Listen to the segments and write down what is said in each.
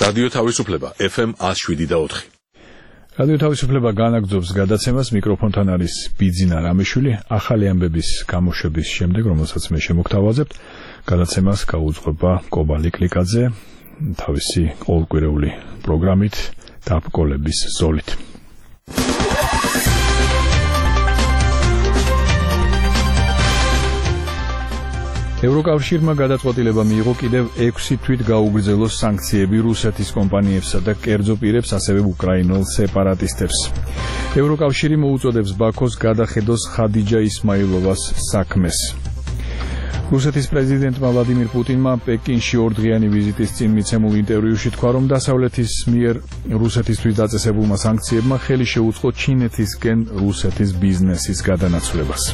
რადიო თავისუფლება FM 107.4. რადიო თავისუფლება განაგრძობს გადაცემას, მიკროფონთან არის ბიძინა რამიშვილი. ახალი ამბების გამოშვების შემდეგ, რომელსაც მე შემოგთავაზებთ, გადაცემას გაუძღვება კობალი კლიკაძე თავისი ყოველკვირეული პროგრამით დაბკოლების ზოლით. ევროკავშირმა გადაწყვეტილება მიიღო კიდევ 6 თვით გაუგრძელოს სანქციები რუსეთის კომპანიებსა და კერძო პირებს, ასევე უკრაინელ სეპარატისტებს. ევროკავშირი მოუწოდებს ბაქოს გადახედოს ხადიჯა ისმაილოვას საქმეს. რუსეთის პრეზიდენტმა ვლადიმირ პუტინმა პეკინში 2 დღიანი ვიზიტის წინ მიცემულ ინტერვიუში თქვა, რომ დასავლეთის მიერ რუსეთისთვის დაწესებულმა სანქციებმა ხელი შეუწყო ჩინეთისკენ რუსეთის ბიზნესის გადანაცვლებას.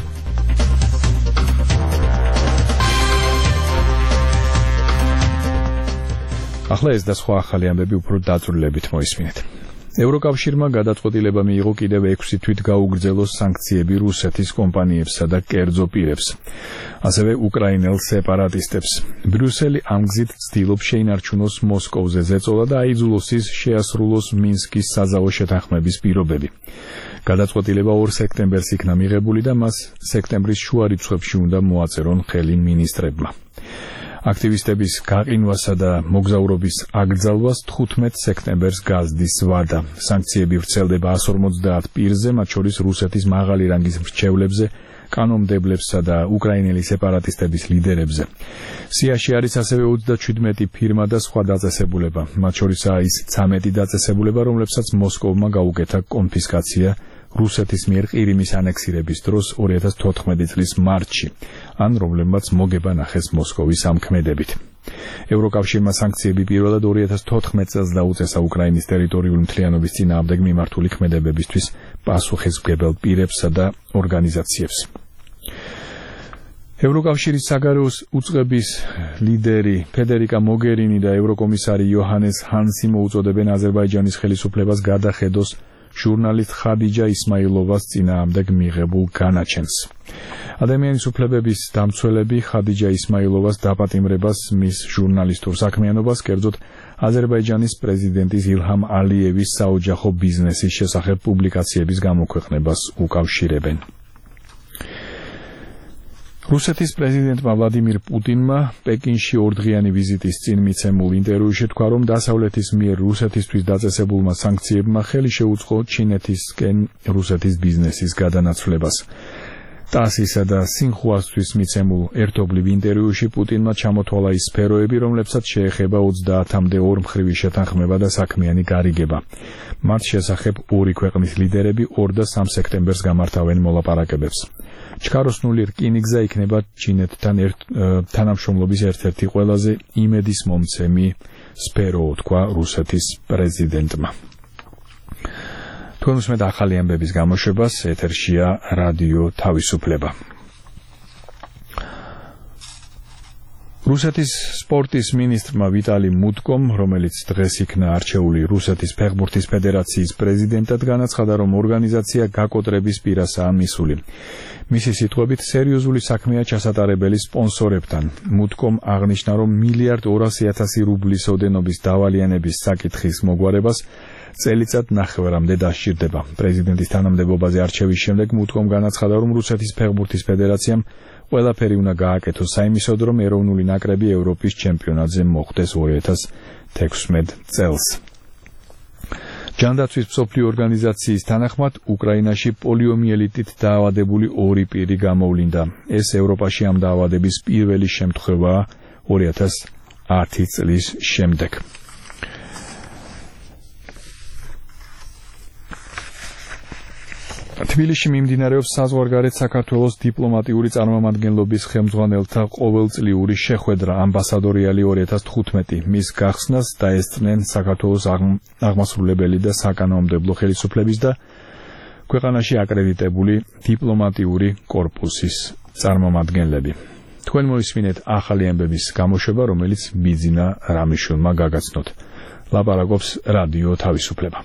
ახლა ეს და სხვა ახალი ამბები უფრო დაწვრილებით მოისმინეთ. ევროკავშირმა გადაწყვეტილება მიიღო კიდევ 6 თვით გაუგრძელოს სანქციები რუსეთის კომპანიებსა და კერძო პირებს, ასევე უკრაინელ სეპარატისტებს. ბრიუსელი ამ გზით ცდილობს შეინარჩუნოს მოსკოვზე ზეწოლა და აიძულოს ის შეასრულოს მინსკის საზავო შეთანხმების პირობები. გადაწყვეტილება 2 სექტემბერს იქნა მიღებული და მას სექტემბრის შუა რიცხვებში უნდა მოაწერონ ხელი მინისტრებმა. აქტივისტების გაყინვასა და მოგზაურობის აკრძალვას 15 სექტემბერს გაზდის ვადა. სანქციები ვრცელდება 150 პირზე, მათ შორის რუსეთის მაღალი რანგის მრჩევლებზე, კანონმდებლებსა და უკრაინელი სეპარატისტების ლიდერებზე. სიაში არის ასევე 37 ფირმა და სხვა დაწესებულება, მათ შორისაა ის 13 დაწესებულება, რომლებსაც მოსკოვმა გაუკეთა კონფისკაცია რუსეთის მიერ ყირიმის ანექსირების დროს 2014 წლის მარტში, ან რომლებმაც მოგება ნახეს მოსკოვის ამქმედებით. ევროკავშირმა სანქციები პირველად 2014 წელს დაუწესა უკრაინის ტერიტორიული მთლიანობის წინააღმდეგ მიმართული ქმედებებისთვის პასუხისმგებელ პირებსა და ორგანიზაციებს. ევროკავშირის საგარეო უწყების ლიდერი ფედერიკა მოგერინი და ევროკომისარი იოჰანეს ჰანსი მოუწოდებენ აზერბაიჯანის ხელისუფლებას გადახედოს ჟურნალისტ ხადიჯა ისმაილოვას წინააღმდეგ მიღებულ განაჩენს. ადამიანის უფლებების დამცველები ხადიჯა ისმაილოვას დაპატიმრებას, მის ჟურნალისტურ საქმიანობას, კერძოდ აზერბაიჯანის პრეზიდენტის ილჰამ ალიევის საოჯახო ბიზნესის შესახებ პუბლიკაციების გამოქვეყნებას უკავშირებენ. რუსეთის პრეზიდენტმა ვლადიმირ პუტინმა პეკინში 2 დღიანი ვიზიტის წინ მიცემულ ინტერვიუში თქვა, რომ დასავლეთის მიერ რუსეთისთვის დაწესებულმა სანქციებმა ხელი შეუწყო ჩინეთისკენ რუსეთის ბიზნესის გადანაცვლებას. ტასისა და სინხუასთვის მიცემულ ერთობლივ ინტერვიუში პუტინმა ჩამოთვალა ის სფეროები, რომლებსაც შეეხება 30-მდე ორმხრივი შეთანხმება და საქმიანი გარიგება. მათ შესახებ 2 ქვეყნის ლიდერები 2 და 3 სექტემბერს გამართავენ მოლაპარაკებებს. ჩქაროსნული რკინიგზა იქნება ჩინეთთან თანამშრომლობის ერთ-ერთი ყველაზე იმედისმომცემი სფერო, თქვა რუსეთის პრეზიდენტმა. თქვენ უსმენთ ახალი ამბების გამოშვებას, ეთერშია რადიო თავისუფლება. რუსეთის სპორტის მინისტრმა ვიტალი მუტკომ, რომელიც დღეს იქნა არჩეული რუსეთის ფეხბურთის ფედერაციის პრეზიდენტად, განაცხადა, რომ ორგანიზაცია გაკოტრების პირასაა მისული. მისი სიტყვებით, სერიოზული საქმეა ჩასატარებელი სპონსორებთან. მუტკომ აღნიშნა, რომ 1,200,000 რუბლის ოდენობის დავალიანების საკითხის მოგვარებას წელიწად 9-მდე დასჭირდება. პრეზიდენტის თანამდებობაზე არჩევის შემდეგ მუტკომ განაცხადა, რომ რუსეთის ფეხბურთის ფედერაციამ ყველაფერი უნდა გააკეთოს საიმისოდ, რომ ეროვნული ნაკრები ევროპის ჩემპიონატზე მოხვდეს 2016 წელს. ჯანდაცვის მსოფლიო ორგანიზაციის თანახმად, უკრაინაში პოლიომიელიტით დაავადებული 2 პირი გამოვლინდა. ეს ევროპაში ამ დაავადების პირველი შემთხვევაა 2010 წლის შემდეგ. თბილისში მიმდინარეობს საზღვარგარეთ საქართველოს დიპლომატიური წარმომადგენლობის ხელმძღვანელთა ყოველწლიური შეხვედრა ამბასადორიალი 2015. მის გახსნას დაესწრნენ საქართველოს აღმასრულებელი და საკანონმდებლო ხელისუფლების და ქვეყანაში აკრედიტებული დიპლომატიური კორპუსის წარმომადგენლები. თქვენ მოისმინეთ ახალი ამბების გამოშვება, რომელიც ბიძინა რამიშვილმა გაგაცნოთ. ლაპარაკობს რადიო თავისუფლება.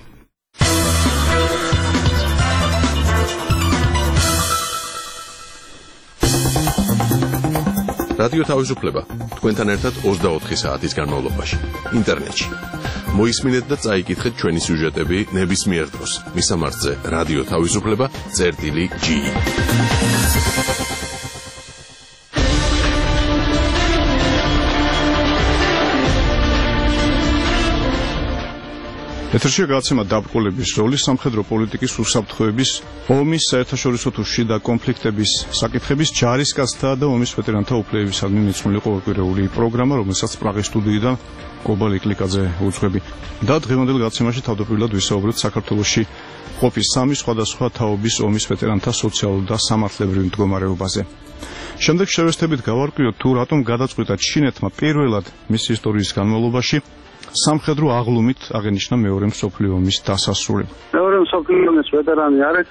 რადიო თავისუფლება თქვენთან ერთად 24 საათის განმავლობაში ინტერნეტში მოისმინეთ და წაიკითხეთ ჩვენი სიუჟეტები ნებისმიერ დროს. მისამართზე რადიო თავისუფლება წერტილი.G. ეთერშია გადაცემა დაბრკოლების როლი სამხედრო პოლიტიკის უსაფრთხოების, ომის, საერთაშორისო თუ შიდა კონფლიქტების საკითხების ჯარისკაცთა და ომის ვეტერანთა უფლებებისადმი მიძღვნილი ყოველკვირეული პროგრამა, რომელსაც პრაღის სტუდიიდან კობალ იკლიკაძე უძღვები. და დღევანდელ გადაცემაში თავდაპირველად ვისაუბრებთ საქართველოში ყოფის სამი სხვადასხვა თაობის ომის ვეტერანთა სოციალურ და სამართლებრივ მდგომარეობაზე. შემდეგ შევესწრებით გავარკვიოთ თუ რატომ გადაწყვიტა ჩინეთმა პირველად მისი ისტორიის განმავლობაში სამხედრო აღლუმით აღენიშნა მეორე მსოფლიო ომის დასასრული. მეორე მსოფლიო ომის ვეტერანი არის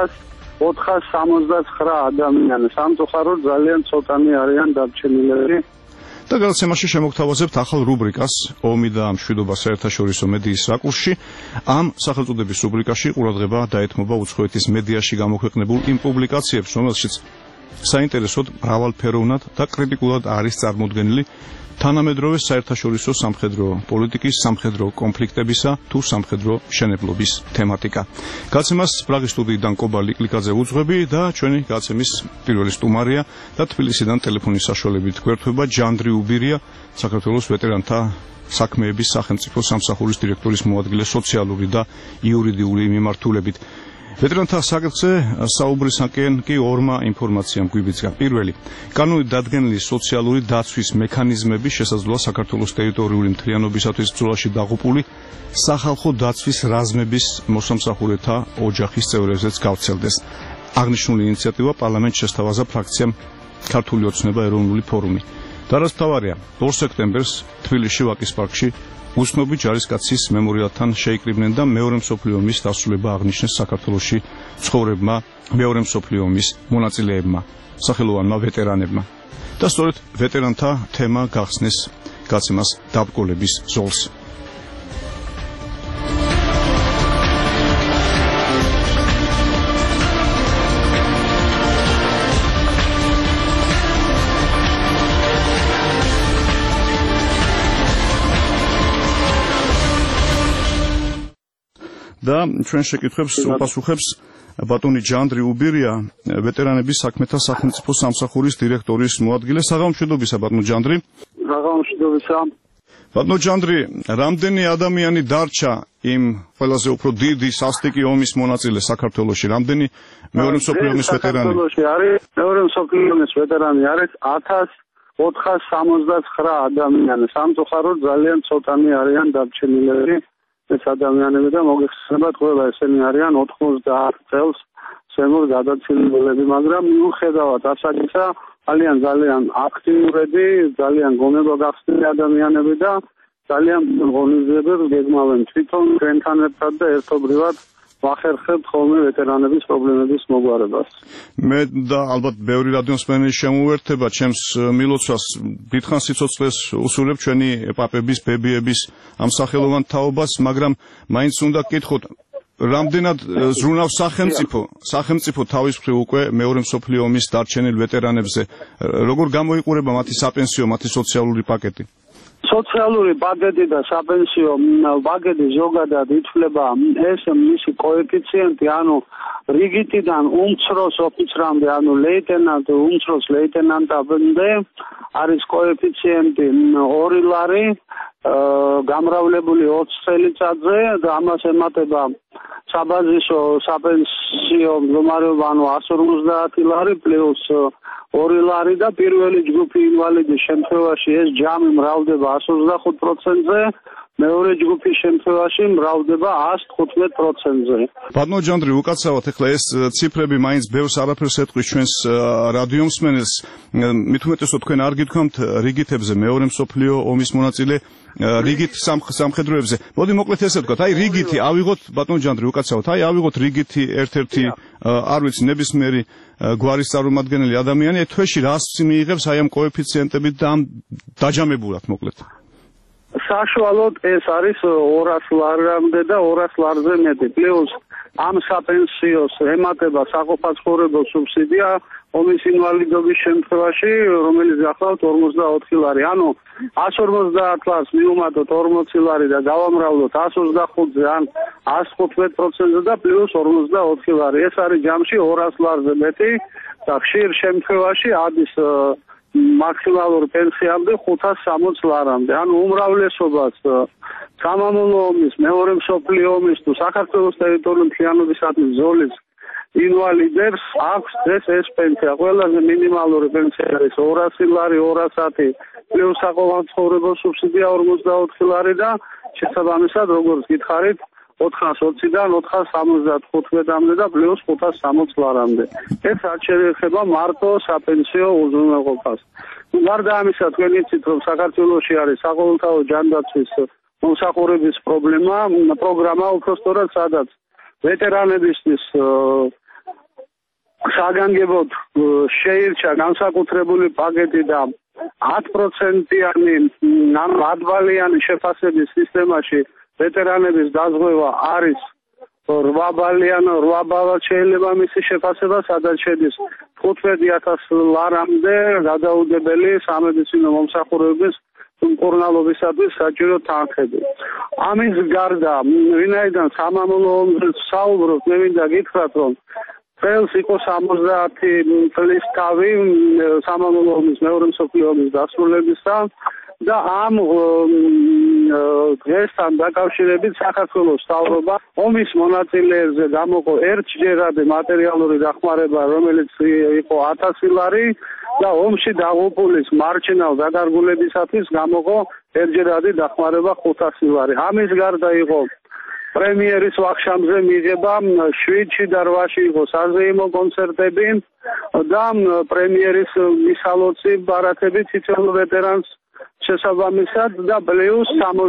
1469 ადამიანი. სამწუხაროდ ძალიან ცოტანი არიან დარჩენილები. და გადაცემაში შემოგთავაზებთ ახალ რუბრიკას ომი და მშვიდობა საერთაშორისო მედიის რაკურსში. ამ სახელწოდების რუბრიკაში ყურადღება დაეთმობა უცხოეთის მედიაში გამოქვეყნებულ იმ პუბლიკაციებს, რომელშიც საინტერესოდ მრავალფეროვნად და კრიტიკულად არის წარმოდგენილი თანამედროვე საერთაშორისო სამხედრო პოლიტიკის, სამხედრო კონფლიქტებისა თუ სამხედრო მშენებლობის თემატიკა. გადაცემას პრაღის სტუდიიდან კობალ იკლიკაძე უძღვები და ჩვენი გადაცემის პირველი სტუმარია და თბილისიდან ტელეფონის საშუალებით გვერდება ჯანდრი უბირია, საქართველოს ვეტერანთა საქმეების სახელმწიფო სამსახურის დირექტორის მოადგილე სოციალური და იურიდიული მიმართულებით. ვეტერანთა საკითხზე საუბრისაკენ კი ორმა ინფორმაციამ გვიბიძგა. პირველი, კანონით დადგენილი სოციალური დაცვის მექანიზმები შესაძლოა საქართველოს ტერიტორიული მთლიანობისათვის ბრძოლაში დაღუპული სახალხო დაცვის რაზმების მოსამსახურეთა ოჯახის წევრებზეც გავრცელდეს. აღნიშნული ინიციატივა პარლამენტში შესთავაზა ფრაქციამ ქართული ოცნება ეროვნული ფორუმი. და რაც მთავარია, 2 სექტემბერს თბილისში ვაკის პარკში უცნობი ჯარისკაცის მემორიალთან შეიკრიბნენ და მეორე მსოფლიო ომის დასრულება აღნიშნეს საქართველოში ცხოვრებმა მეორე მსოფლიო ომის მონაწილეებმა, სახელოვანმა ვეტერანებმა. და სწორედ ვეტერანთა თემა გახსნეს გადაცემას დაბრკოლების ზოლს. და ჩვენ შეკითხვებს უპასუხებს ბატონი ჯანდრი უბირია, ვეტერანების საქმეთა სახელმწიფო სამსახურის დირექტორის მოადგილე. საღამომშვიდობისა ბატონო ჯანდრი. საღამომშვიდობისა. ბატონო ჯანდრი, რამდენი ადამიანი დარჩა იმ ყველაზე უფრო დიდი სასტიკი ომის მონაწილე საქართველოში? რამდენი მეორე მსოფლიო ომის ვეტერანი? საქართველოში არის მეორე მსოფლიო ომის ვეტერანი არის 1469 ადამიანი. სამწუხაროდ ძალიან ცოტანი არიან დარჩენილები. ეს ადამიანები და მოგეხსენებათ ყველა ესენი არიან 90 წელს ზემოთ გადაცილებულები, მაგრამ მიუხედავად ასაკისა ძალიან აქტიურები, ძალიან გონება გახსნილი ადამიანები და ძალიან ღონისძიებებს გეგმავენ თვითონ ჩვენთან ერთად და ერთობლივად ვახერხებთ ხოლმე ვეტერანების პრობლემების მოგვარებას. მე და ალბათ ბევრი რადიოსმენი შემოუერთება ჩემს მილოცვას, დიდხანს სიცოცხლეს უსურვებ ჩვენი პაპების, ბებიების ამ სახელოვან თაობას, მაგრამ მაინც უნდა გკითხოთ, რამდენად ზრუნავს სახელმწიფო თავის მხრივ უკვე მეორე მსოფლიო ომის დარჩენილ ვეტერანებზე, როგორ გამოიყურება მათი საპენსიო, მათი სოციალური პაკეტი? სოციალური პაკეტი და საპენსიო პაკეტი ზოგადად ითვლება ეს მისი კოეფიციენტი, ანუ რიგითიდან უმცროს ოფიცრამდე, ანუ ლეიტენანტ, უმცროს ლეიტენანტამდე არის კოეფიციენტი 2 ლარი, გამრავლებული 20 წელიწადზე და ამას ემატება საბაზისო საპენსიო მდგომარეობა, ანუ 150 ლარი პლუს 2 ლარი და პირველი ჯგუფი ინვალიდის შემთხვევაში ეს ჯამი მრავლდება 125%-ზე, მეორე ჯგუფის შემთხვევაში მრავლდება 115%-ზე. ბატონო ჯანდრი, უკაცრავად ეხლა ეს ციფრები მაინც ბევრს არაფერს ეტყვის ჩვენს რადიომსმენელს. მით უმეტესად თქვენ არ გითქვამთ რიგითებზე მეორე მსოფლიო ომის მონაწილე რიგით სამხედროებზე. მოდი მოკლედ ესე ვთქვათ, აი რიგითი ავიღოთ ბატონო ჯანდრი, უკაცრავად, აი ავიღოთ რიგითი ერთ-ერთი არ ვიცი ნებისმიერი გვარის წარმომადგენელი ადამიანი თვეში რას მიიღებს აი ამ კოეფიციენტებით და ამ დაჯამებულად მოკლედ. საშუალოდ ეს არის 200 ლარამდე და 200 ლარზე მეტი. პლუს ამ საპენსიოს ემატება საყოფაცხოვრებო სუბსიდია ომის ინვალიდობის შემთხვევაში, რომელიც გახლავთ 44 ლარი. ანუ 150 ლარს მივუმატოთ 40 ლარი და გავამრავლოთ 125-ზე ან 115%-ზე და პლუს 44 ლარი. ეს არის ჯამში 200 ლარზე მეტი და ხშირ შემთხვევაში ადის მაქსიმალური პენსიამდე 560 ლარამდე. ანუ უმრავლესობას სამამულო ომის, მეორე მსოფლიო ომის თუ საქართველოს ტერიტორიული მთლიანობისათვის ბრძოლის ინვალიდებს აქვს ეს პენსია. ყველაზე მინიმალური პენსია არის 200 ლარი, 210 პლუს საყოფაცხოვრებო სუბსიდია 44 ლარი და შესაბამისად, როგორც გითხარით, 420-დან 475-მდე და პლუს 560 ლარამდე. ეს არ შეეხება მარტო საპენსიო უზრუნველყოფას. გარდა ამისა, თქვენ იცით, რომ საქართველოში არის საყოველთაო ჯანდაცვის მომსახურების პროგრამა, უпростоრად სადაც ვეტერანებისთვის საგანგებოდ შეირჩა განსაკუთრებული პაკეტი და 10%-იანი ან 10-ბალიანი შეფასების სისტემაში ვეტერანების დაზღვევა არის 8 ბალად შეიძლება მისი შეფასება, სადაც შედის 15,000 ლარამდე გადაუდებელი სამედიცინო მომსახურების მკურნალობისათვის საჭირო თანხები. ამის გარდა, ვინაიდან სამამულო ომზე საუბრობთ, მე მინდა გითხრათ, რომ წელს იყო 70 წლის თავი სამამულო ომის მეორე მსოფლიო ომის დასრულებისა და ამ დღესთან დაკავშირებით საქართველოს მთავრობა ომის მონაწილეებზე გამოყო ერთჯერადი მატერიალური დახმარება, რომელიც იყო 1000 ლარი და ომში დაღუპულის მარჯნალ დადარგულებისათვის გამოყო ერთჯერადი დახმარება 500 ლარი. ამის გარდა იყო პრემიერის ვახშამზე მიღება 7-ში და 8-ში იყო საზეიმო კონცერტები და პრემიერის მისალოცი ბარათები თითოეულ ვეტერანს შესაბამისად და პლუს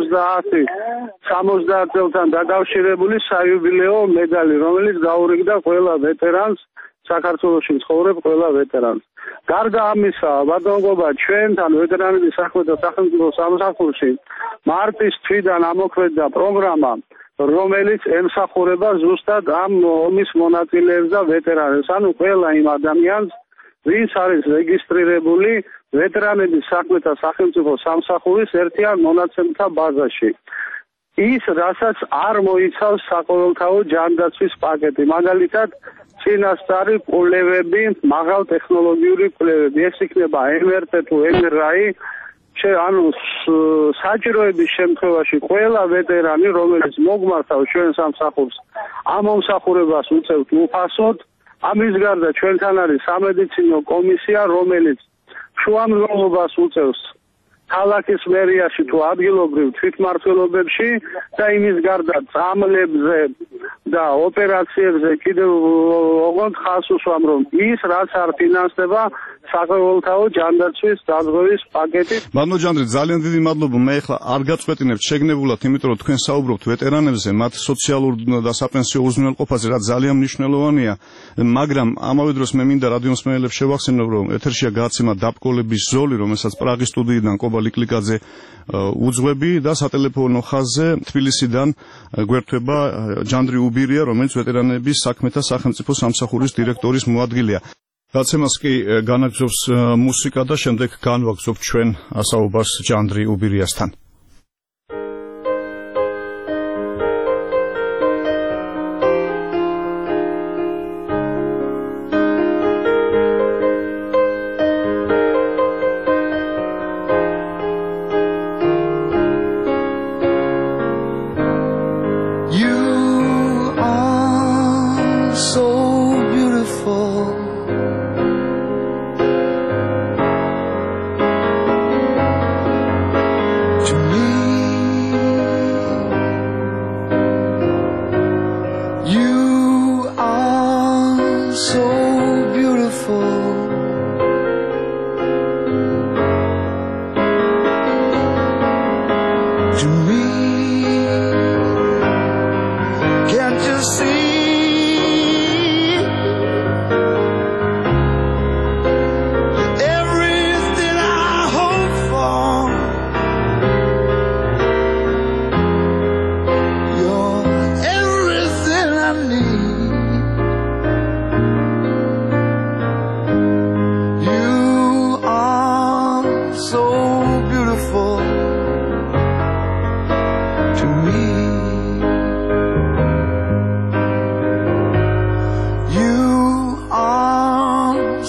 70 წელთან დაკავშირებული საიუბილეო медаლი, რომელიც გაურიგდა ყველა ვეტერანს, საქართველოში მცხოვრებ ყველა ვეტერანს. გარდა ამისა, ბატონობა, ჩვენთან ვეტერანების საქმეთა სახელმწიფო სამსახურში მარტის თვიდან ამოქმედდა პროგრამა, რომელიც ემსახურება ზუსტად ამ ომის მონაწილეებს და ვეტერანებს, ანუ ყველა იმ ადამიანს, ვინც არის რეგისტრირებული ვეტერანების საქმეთა სახელმწიფო სამსახურის ერთიან მონაცემთა ბაზაში. ის, რასაც არ მოიცავს საყოველთაო ჯანდაცვის პაკეტი, მაგალითად, წინასწარი კვლევები, მაღალ ტექნოლოგიური კვლევები, ეს იქნება MRT თუ MRI, ანუ საჭიროების შემთხვევაში ყველა ვეტერანი, რომელიც მოგმართავს ჩვენ სამსახურს, ამ მომსახურებას უწევთ უფასოდ. ამის გარდა ჩვენთან არის სამედიცინო კომისია, რომელიც შუამდგომლობას უწევს ქალაქის მერიაში თუ ადგილობრივ თვითმმართველობებში და იმის გარდა წამლებზე და ოპერაციებზე კიდევ ოღონდ ხაზს უსვამ, რომ ის რაც არ ფინანსდება საყოველთაო ჯანდაცვის დაზღვევის პაკეტი. ბატონო ჯანდრე, ძალიან დიდი მადლობა. მე ახლა არ გაწყვეტინებთ შეგნებულად, იმიტომ რომ თქვენ საუბრობთ ვეტერანებზე, მათ სოციალურ და საპენსიო უზრუნველყოფაზე, რაც ძალიან მნიშვნელოვანია, მაგრამ ამავე დროს მე მინდა რადიო მსმენელებს შევახსენო, რომ ეთერშია გააცემა დაბკოლების ზოლი, რომელსაც პრაღის სტუდიიდან კობა ლიკლიკაძე უძღვები და სატელეფონო ხაზზე თბილისიდან გვერდება ჯანდრი უბირია, რომელიც ვეტერანების საქმეთა სახელმწიფო სამსახურის დირექტორის მოადგილეა. გაცემას კი განაგრძობს მუსიკა და შემდეგ განვაგრძობთ ჩვენ ასაუბარს ჯანდრი უბირიასთან.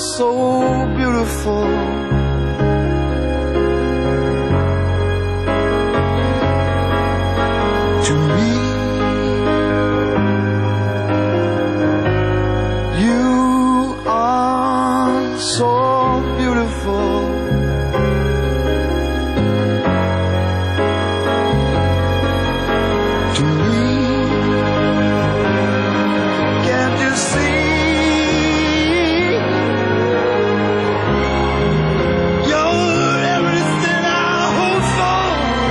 so beautiful. To me, you are so beautiful. To me, can't you see? You're everything I hope for.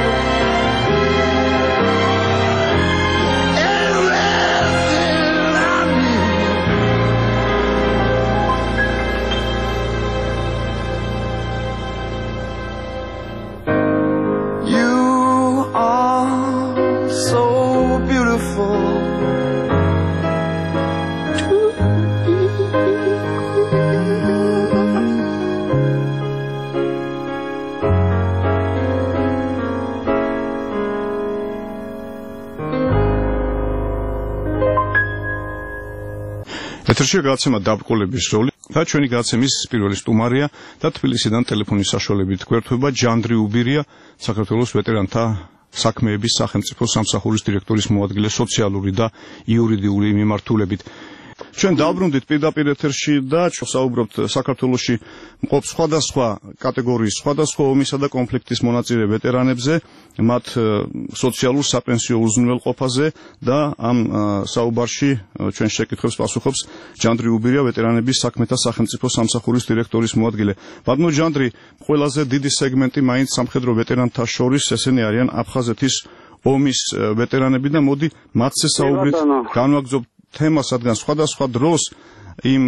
ეთერშია გადაცემა დაბრკოლების როლი და ჩვენი გადაცემის პირველი სტუმარია და თბილისიდან ტელეფონის საშუალებით გვერდება ჯანდრი უბირია, საქართველოს ვეტერანთა საქმეების სახელმწიფო სამსახურის დირექტორის მოადგილე სოციალური და იურიდიული მიმართულებით. ჩვენ დავბრუნდით პირდაპირ ეთერში და საუბრობთ საქართველოში მყოფ სხვადასხვა კატეგორიის, სხვადასხვა ომისა და კონფლიქტის მონაწილე ვეტერანებზე, მათ სოციალურ საპენსიო უზრუნველყოფაზე და ამ საუბარში ჩვენ შეკითხვებს პასუხობს ჯანდრი უბირია, ვეტერანების საქმეთა სახელმწიფო სამსახურის დირექტორის მოადგილე. ბატონო ჯანდრი, ყველაზე დიდი სეგმენტი მაინც სამხედრო ვეტერანთა შორის ესენი არიან აფხაზეთის ომის ვეტერანები და მოდი მათზე საუბრით განვაგრძობ თემას, რადგან სხვადასხვა დროს იმ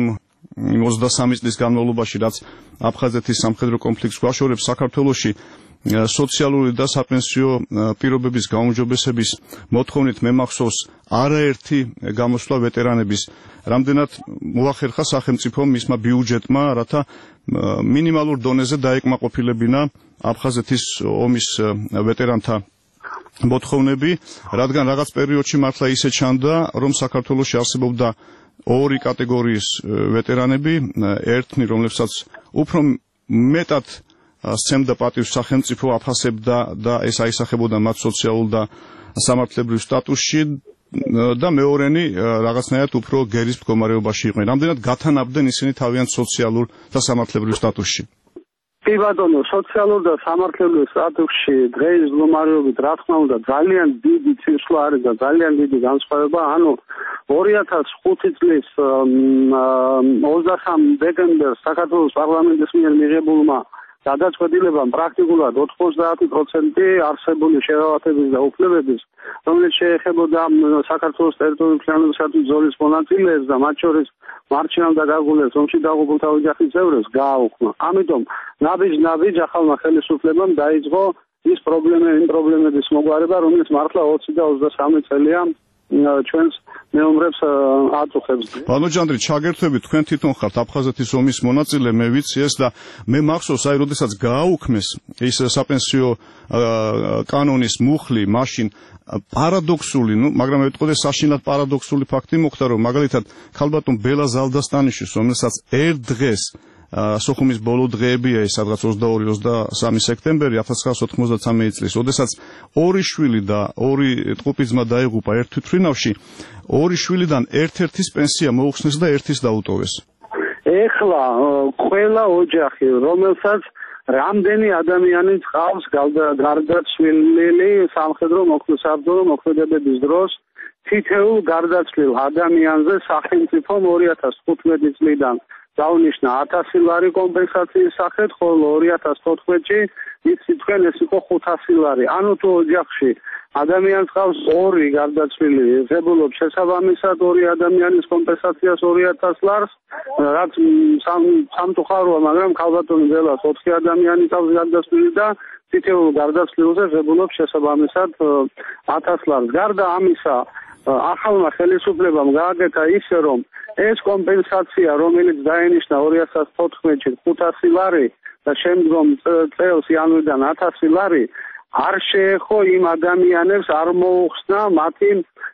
23 წლის განმავლობაში, რაც აფხაზეთის სამხედრო კონფლიქტს გვაშორებს საქართველოში, სოციალური და საპენსიო პირობების გაუმჯობესების მოთხოვნით მემახსოვს არაერთი გამოსვლა ვეტერანების, რამდენად მოახერხა სახელმწიფომ მისმა ბიუჯეტმა, რათა მინიმალურ დონეზე დაეკმაყოფილებინა აფხაზეთის ომის ვეტერანთა მოთხოვნები, რადგან რაღაც პერიოდში მართლა ისე ჩანდა, რომ საქართველოში არსებობდა ორი კატეგორიის ვეტერანები, ერთნი, რომლებსაც უფრო მეტად სცემდა პატივს სახელმწიფო, აფასებდა და ეს აისახებოდა მათ სოციალურ და სამართლებრივ სტატუსში და მეორენი რაღაცნაირად უფრო გერის მდგომარეობაში იყვნენ. რამდენად გათანაბდნენ ისინი თავიანთ სოციალურ და სამართლებრივ სტატუსში? კი ბატონო, სოციალურ და სამართლებრივ სტატუსში დღეს მდგომარეობით რა თქმა უნდა ძალიან დიდი ცისვლა არის და ძალიან დიდი განსხვავება. ანუ 2005 წლის 23 დეკემბერს საქართველოს პარლამენტის მიერ მიღებულმა გადაწყვეტილებამ პრაქტიკულად 90% არსებული შეღავათების და უფლებების, რომელიც შეეხებოდა საქართველოს ტერიტორიული მთლიანობისათვის ბრძოლის მონაწილეებს და მათ შორის მარჩენალ და გაგულებს ომში დაღუპულთა ოჯახის წევრებს გააუქმა. ამიტომ ნაბიჯ ახალმა ხელისუფლებამ დაიწყო ის პრობლემების მოგვარება, რომელიც მართლა 20 და 23 წელია ჩვენს მეომრებს აწუხებს. ბატონო ჯანდრი, ჩაგერთვები, თქვენ თვითონ ხართ აფხაზეთის ომის მონაწილე, მე ვიცი ეს და მე მახსოვს, აი როდესაც გააუქმეს ის საპენსიო კანონის მუხლი, მაშინ პარადოქსული, მაგრამ მე ვიტყოდი საშინლად პარადოქსული ფაქტი მოხდა, რომ მაგალითად ქალბატონ ბელა ზალდასტანიშვილს, რომელსაც ერთ დღეს სოხუმის ბოლო დღეებია ეს სადღაც 22-23 სექტემბერი 1993 წლის, როდესაც ორი შვილი და ორი ტყუპიძმა დაიღუპა ერთ თვითმფრინავში, ორი შვილიდან ერთ-ერთის პენსია მოუხსნეს და ერთის დაუტოვეს. ეხლა ყველა ოჯახი, რომელსაც რამდენი ადამიანი წყავს გარდაცვლილი სამხედრო საბრძოლო მოქმედებების დროს, თითოეულ გარდაცვლილ ადამიანზე სახელმწიფომ 2015 წლიდან დაუნიშნა 1000 ლარი კომპენსაციის სახით, ხოლო 2014-ში იცით თქვენ ეს იყო 500 ლარი. ანუ თუ ოჯახში ადამიანს ყავს ორი გარდაცვლილი, ღებულობს შესაბამისად ორი ადამიანის კომპენსაციას 2000 ლარს, რაც სამწუხაროა, მაგრამ ქალბატონი ბელას 4 ადამიანი ყავს გარდაცვლილი და თითოეულ გარდაცვლილზე ღებულობს შესაბამისად 1000 ლარს. გარდა ამისა, ახალმა ხელისუფლებამ გააკეთა ისე, რომ ეს კომპენსაცია, რომელიც დაენიშნა 2014-ში 500 ლარი და შემდგომ წელს იანვრიდან 1000 ლარი, არ შეეხო იმ ადამიანებს, არ მოუხსნა მათი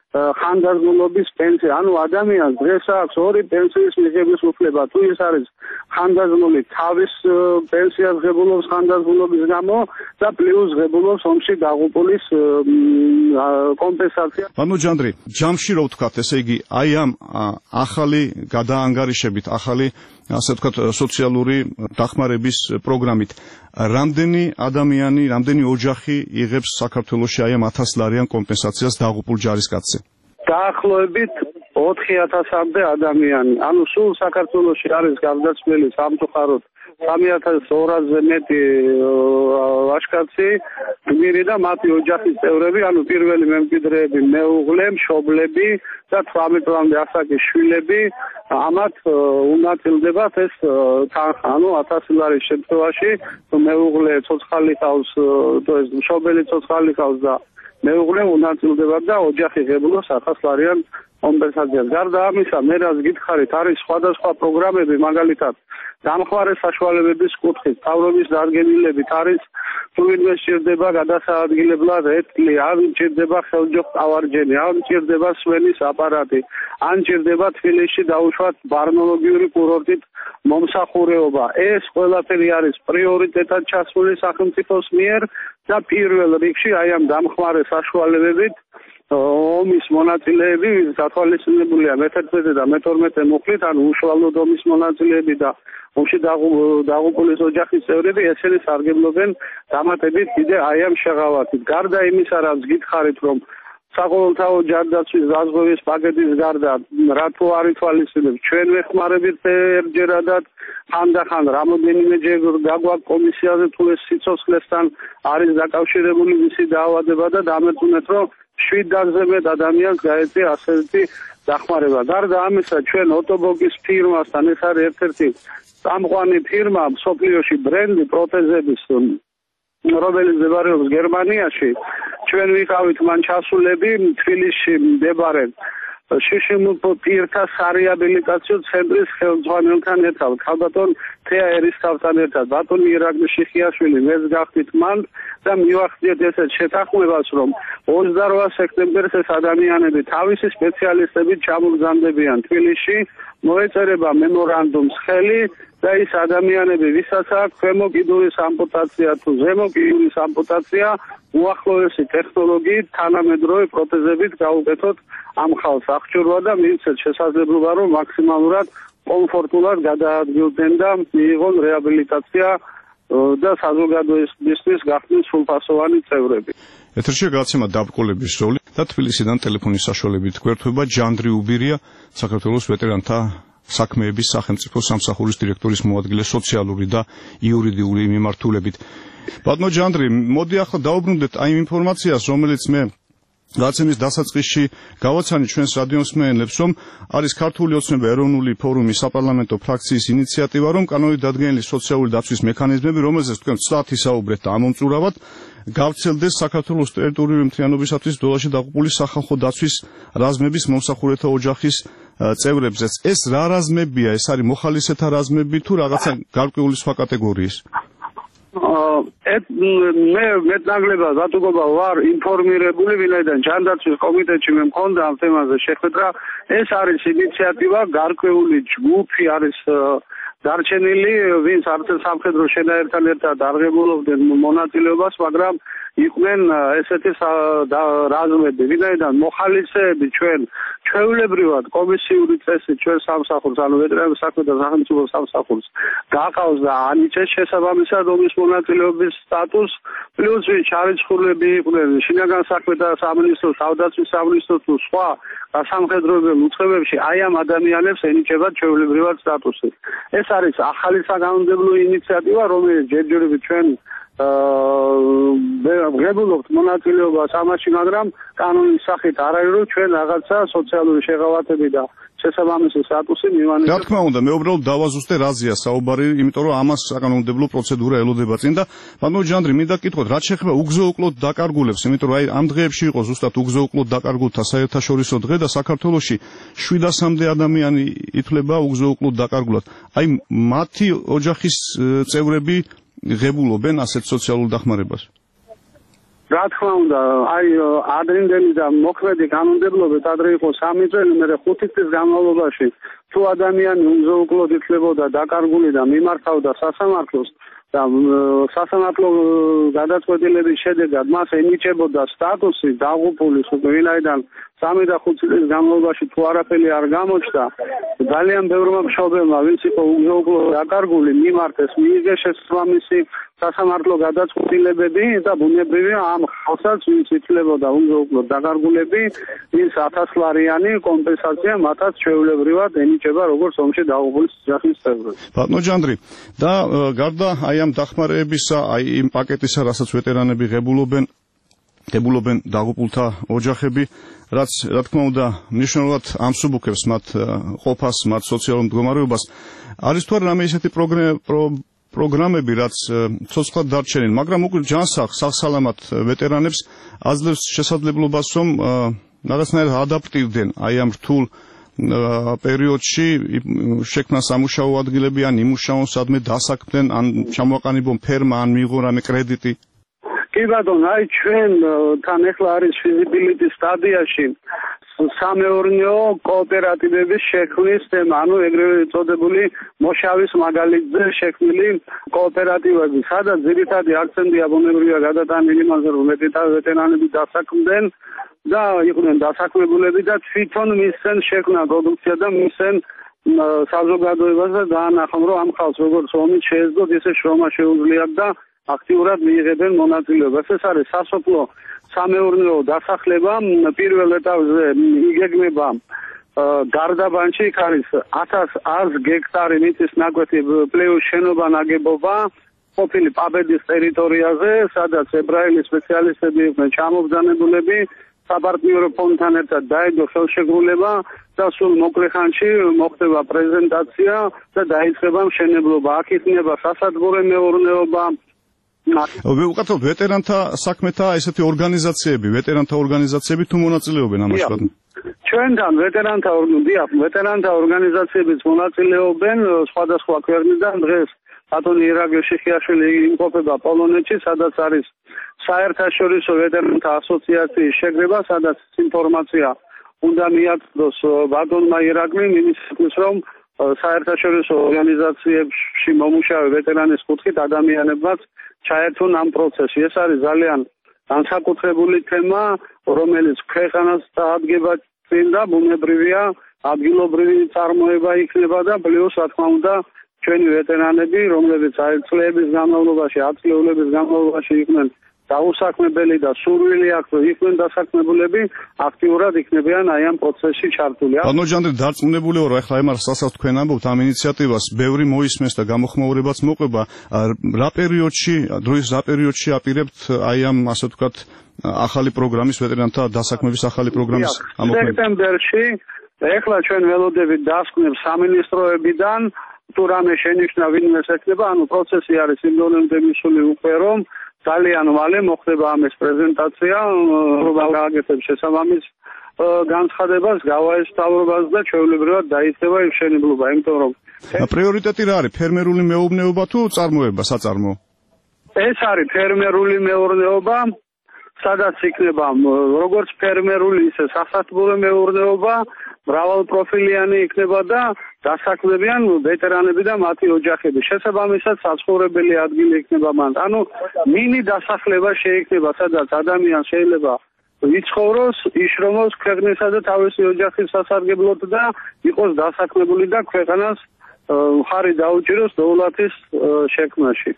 ხანდაზმულობის პენსია, ანუ ადამიანს დღეს აქვს ორი პენსიის მიღების უფლება, თუ ის არის ხანდაზმული თავის პენსიას ღებულობს ხანდაზმულობის გამო და პლუს ღებულობს ომში დაღუპულის კომპენსაცია. ანუ ჯანდრი, ჯამში რო ვთქვათ, ესე იგი, აი ამ ახალი გადაანგარიშებით, ახალი ასე ვთქვათ, სოციალური დახმარების პროგრამით, რამდენი ადამიანი, რამდენი ოჯახი იღებს საქართველოში აი ამ 1000 ლარიან კომპენსაციას დაღუპულ ჯარისკაცზე? დაახლოებით 4000-მდე ადამიანი. ანუ სულ საქართველოში არის გარდაცვლილი სამწუხაროდ 3200-ზე მეტი ვაჟკაცი, გმირი და მათი ოჯახის წევრები, ანუ პირველი მემკვიდრეები, მეუღლე, მშობლები და 18 წლამდე ასაკის შვილები, ამათ უნაწილდებათ ეს თანხა, ანუ 1000 ლარის შემთხვევაში, მეუღლე ცოცხალი ყავს, მშობელი ცოცხალი ყავს და მეუღლე უნაწილდებათ და ოჯახი ღებულობს 1000 ლარიან კომპენსაციას. გარდა ამისა, მე რაც გითხარით, არის სხვადასხვა პროგრამები, მაგალითად, დამხმარე საშუალებების კუთხით, მთავრობის დადგენილებით არის, თუ ვინმე სჭირდება გადასაადგილებლად ეტლი, ან სჭირდება ხელჯოხტავარჯენი, ან სჭირდება სვენის აპარატი, ან სჭირდება თბილისში დაუშვათ ბარნოლოგიური კურორტით მომსახურეობა. ეს ყველაფერი არის პრიორიტეტად ჩასული სახელმწიფოს მიერ და პირველ რიგში აი ამ დამხმარე საშუალებებით ომის მონაწილეები, გათვალისწინებულია მე-11 და მე-12 მუხლით, ანუ უშუალოდ ომის მონაწილეები და ომში დაღუპულის ოჯახის წევრები, ესენი სარგებლობენ დამატებით კიდე აი ამ შეღავათით. გარდა იმისა, რაც გითხარით, რომ საყოველთაო ჯანდაცვის დაზღვევის პაკეტის გარდა, რა თუ არ ითვალისწინებს, ჩვენ ვეხმარებით ერთჯერადად, ხანდახან რამოდენიმეჯერ გაგვაქვს კომისიაზე თუ ეს სიცოცხლესთან არის დაკავშირებული მისი დაავადება და დამეწუნეთ, რომ 7-ზე მეტ ადამიანს გაეწია ასეთი დახმარება. გარდა ამისა, ჩვენ ოტობოგის ფირმასთან, ეს არის ერთ-ერთი წამყვანი ფირმა მსოფლიოში ბრენდი პროტეზების, რომელიც მდებარეობს გერმანიაში. ჩვენ ვიყავით მან ჩასულები თბილისში მდებარე შიშიმულფო პირთა სარეაბილიტაციო ცენტრის ხელმძღვანელთან ერთად, ქალბატონ თეა ერისთავთან ერთად, ბატონი ირაკლი შიხიაშვილი, მეც გავხდით მან და მივახდით ესეთ შეთანხმებას, რომ 28 სექტემბერს ეს ადამიანები თავისი სპეციალისტებით ჩამოგზავნდებიან თბილისში, მოეწერება მემორანდუმს ხელი და ის ადამიანები, ვისაც აქვს ქვემო კიდურის ამპუტაცია თუ ზემო კიდურის ამპუტაცია, უახლოესი ტექნოლოგიით, თანამედროვე პროტეზებით გაუკეთოთ ამ ხალხს აღჭურვა და მიიცეთ შესაძლებლობა, რომ მაქსიმალურად კომფორტულად გადაადგილდნენ და მიიღონ რეაბილიტაცია და საზოგადოებისთვის გახდნენ სრულფასოვანი წევრები. ეთერშია გადაცემა დაბრკოლების როლი და თბილისიდან ტელეფონის საშუალებით გვერდება ჯანდრი უბირია, საქართველოს ვეტერანთა საქმეების სახელმწიფო სამსახურის დირექტორის მოადგილე სოციალური და იურიდიული მიმართულებით. ბატონო ჯანდრი, მოდი ახლა დავუბრუნდეთ აი იმ ინფორმაციას, რომელიც მე გადაცემის დასაწყისში გავაცანი ჩვენს რადიოსმენელებს, რომ არის ქართული ოცნება ეროვნული ფორუმის საპარლამენტო ფრაქციის ინიციატივა, რომ კანონით დადგენილი სოციალური დაცვის მექანიზმები, რომელზეც თქვენ ცუდად ისაუბრეთ და ამომწურავად, გავრცელდეს საქართველოს ტერიტორიული მთლიანობისათვის ბრძოლაში დაღუპული სახალხო დაცვის რაზმების მომსახურეთა ოჯახის წევრებზეც. ეს რა რაზმებია? ეს არის მოხალისეთა რაზმები თუ რაღაცა გარკვეული სხვა კატეგორიის? მე მეტნაკლებად ბატონობა ვარ ინფორმირებული, ვინაიდან ჯანდაცვის კომიტეტში მე მქონდა ამ თემაზე შეხვედრა. ეს არის ინიციატივა, გარკვეული ჯგუფი არის დარჩენილი, ვინც არც სამხედრო შენაერთთან ერთად აღებულობდნენ მონაწილეობას, მაგრამ იყვნენ ესეთი რაზმები, ვინაიდან მოხალისეები ჩვენ ჩვეულებრივად კომისიური წესი ჩვენ სამსახურს, ანუ ვეტერანების საქმეთა სახელმწიფო სამსახურს გაყავს და ანიჭეს შესაბამისად ომის მონაწილეობის სტატუსს, პლუს ვინც ჩარიცხულები იყვნენ შინაგან საქმეთა სამინისტროს, თავდაცვის სამინისტროს თუ სხვა სამხედროებრივ უწყებებში, აი ამ ადამიანებს ენიჭებათ ჩვეულებრივად სტატუსი. ეს არის ახალი საკანონმდებლო ინიციატივა, რომელიც ჯერჯერობით ჩვენ ღებულობთ მონაწილეობას ამაში, მაგრამ კანონის სახით არ არის, რომ ჩვენ რაღაცა სოციალური შეღავათები და შესაბამისი სტატუსი მივანიჭოთ. რა თქმა უნდა, მე უბრალოდ დავაზუსტე რაზეა საუბარი, იმიტომ რომ ამას საკანონმდებლო პროცედურა ელოდება წინ და ბატონო ჯანდრი, მინდა გკითხოთ, რაც შეეხება უგზო-უკლოდ დაკარგულებს, იმიტომ რომ აი ამ დღეებში იყო ზუსტად უგზო-უკლოდ დაკარგულთა საერთაშორისო დღე და საქართველოში 700-მდე ადამიანი ითვლება უგზო-უკლოდ დაკარგულად. აი მათი ოჯახის წევრები ღებულობენ ასეთ სოციალურ დახმარებას? რა თქმა უნდა, აი ადრინდელი და მოქმედი კანონმდებლობით ადრე იყო 3 წელი, მერე 5 წლის განმავლობაში თუ ადამიანი უზრუნველყოფილად იქნებოდა დაკარგული და მიმართავდა სასამართლოს და სასამართლო გადაწყვეტილების შედეგად მას ენიჭებოდა სტატუსი დაღუპულის, ვინაიდან 3 და 5 წლის განმავლობაში თუ არაფერი არ გამოჩნდა, ძალიან ბევრმა მშობელმა, ვინც იყო უზრუნველყოფილად დაკარგული, მიმართეს, მიიღეს შესაბამისი სასამართლო გადაწყვეტილებები და ბუნებრივია ამ ხალხსაც, ვინც ითვლებოდა უზრუნველყოფილად დაკარგულები, ის 1000 ლარიანი კომპენსაცია მათაც ჩვეულებრივად ენიჭება როგორც ომში დაღუპულის ოჯახის წევრებს. ბატონო ჯანდრი, და გარდა აი ამ დახმარებისა, აი იმ პაკეტისა, რასაც ვეტერანები ღებულობენ დაღუპულთა ოჯახები, რაც რა თქმა უნდა მნიშვნელოვნად ამსუბუქებს მათ ყოფას, მათ სოციალურ მდგომარეობას, არის თუ არა რამე ისეთი პროგრამები, რაც ცოცხლად დარჩენილ, მაგრამ უკვე ჯანსაღ, საღსალამად ვეტერანებს აძლევს შესაძლებლობას, რომ რაღაცნაირად ადაპტირდნენ აი ამ რთულ პერიოდში შექმნა სამუშაო ადგილები, ან იმუშაონ სადმე დასაქმდნენ, ან ჩამოაყალიბონ ფერმა, ან მიიღონ რამე კრედიტი. კი ბატონო, აი ჩვენ თან ახლა არის feasibility სტადიაში სამეურნეო კოოპერატივების შექმნის თემა, ანუ ეგრევე წოდებული მოშავის მაგალითზე შექმნილი კოოპერატივები, სადაც ძირითადი აქცენტია ბუნებრივია გადატანილი იმაზე, რომ ვეტერანები დასაქმდნენ და იყვნენ დასაქმებულები და თვითონ მისცენ შექმნა პროდუქცია და მისცენ საზოგადოებას და დაანახონ, რომ ამ ხალხს როგორც ომით შეეძლოთ, ისე შრომა შეუძლიათ და აქტიურად მიიღებენ მონაწილეობას. ეს არის სასოფლო სამეურნეო დასახლება, პირველ ეტაპზე იგეგმება გარდაბანში, იქ არის 1100 გექტარი მიწის ნაკვეთი პლეუს შენობა ნაგებობა ყოფილი პაბედის ტერიტორიაზე, სადაც ებრაელი სპეციალისტები იყვნენ ჩამობრძანებულები, საპარტნიორო ფონდთან ერთად დაედო ხელშეკრულება და სულ მოკლე ხანში მოხდება პრეზენტაცია და დაიწყება მშენებლობა. აქ იქნება სასადგურე მეურნეობა. ვეუყავთ ვეტერანთა საქმეთა ესეთი ორგანიზაციები, ვეტერანთა ორგანიზაციები თუ მონაწილეობენ ამაში? ჩვენთან ვეტერანთა ორგანიზაციებიც მონაწილეობენ სხვადასხვა ქვეყნიდან. დღეს ბატონი ირაკლი შიხიაშვილი იმყოფება პოლონეთში, სადაც არის საერთაშორისო ვეტერანთა ასოციაციის შეკრება, სადაც ინფორმაცია უნდა მიაწოდოს ბატონმა ირაკლიმ იმისთვის, რომ საერთაშორისო ორგანიზაციებში მომუშავე ვეტერანის კუთხით ადამიანებმაც ჩაერთონ ამ პროცესში. ეს არის ძალიან განსაკუთრებული თემა, რომელიც ქვეყანას დაადგება წინ და ბუნებრივია ადგილობრივი წარმოება იქნება და პლუს რა თქმა უნდა ჩვენი ვეტერანები, რომლებიც აი წლების განმავლობაში, 10 წლების განმავლობაში იყვნენ დაუსაქმებელი და სურვილი აქვს, რომ იყვნენ დასაქმებულები, აქტიურად იქნებიან აი ამ პროცესში ჩართული. ბატონო ჯანდრი, დარწმუნებულიო, რომ ახლა იმას რასაც თქვენ ამბობთ, ამ ინიციატივას ბევრი მოისმენს და გამოხმაურებაც მოყვება. რა პერიოდში აპირებთ აი ამ ასე ვთქვათ ახალი პროგრამის, ვეტერანთა დასაქმების ახალი პროგრამის ამოქმედება? სექტემბერში ეხლა ჩვენ ველოდებით დასკვნებს სამინისტროებიდან, თუ რამე შენიშნა ვინმე შექნება, ანუ პროცესი არის იმ დონემდე მისული უკვე, რომ ძალიან მალე მოხდება ამის პრეზენტაცია, გააკეთებს შესაბამის განცხადებას, გავაესწავლებას და ჩვეულებრივად დაიწყება იმ მშენებლობა, იმიტომ რომ პრიორიტეტი რა არის? ფერმერული მეურნეობა თუ საწარმო? ეს არის ფერმერული მეურნეობა, სადაც იქნება როგორც ფერმერული, ისე სასათბურე მეურნეობა, მრავალპროფილიანი იქნება და დასაქმებიან ვეტერანები და მათი ოჯახები. შესაბამისად საცხოვრებელი ადგილი იქნება მან. ანუ მინი დასახლება შეიქმნება, სადაც ადამიანი შეიძლება ვიცხოვროს, იშრომოს ქვეყნისა და თავისი ოჯახის სასარგებლოდ და იყოს დასაქმებული და ქვეყანას მხარი დაუჭიროს დოვლათის შექმნაში.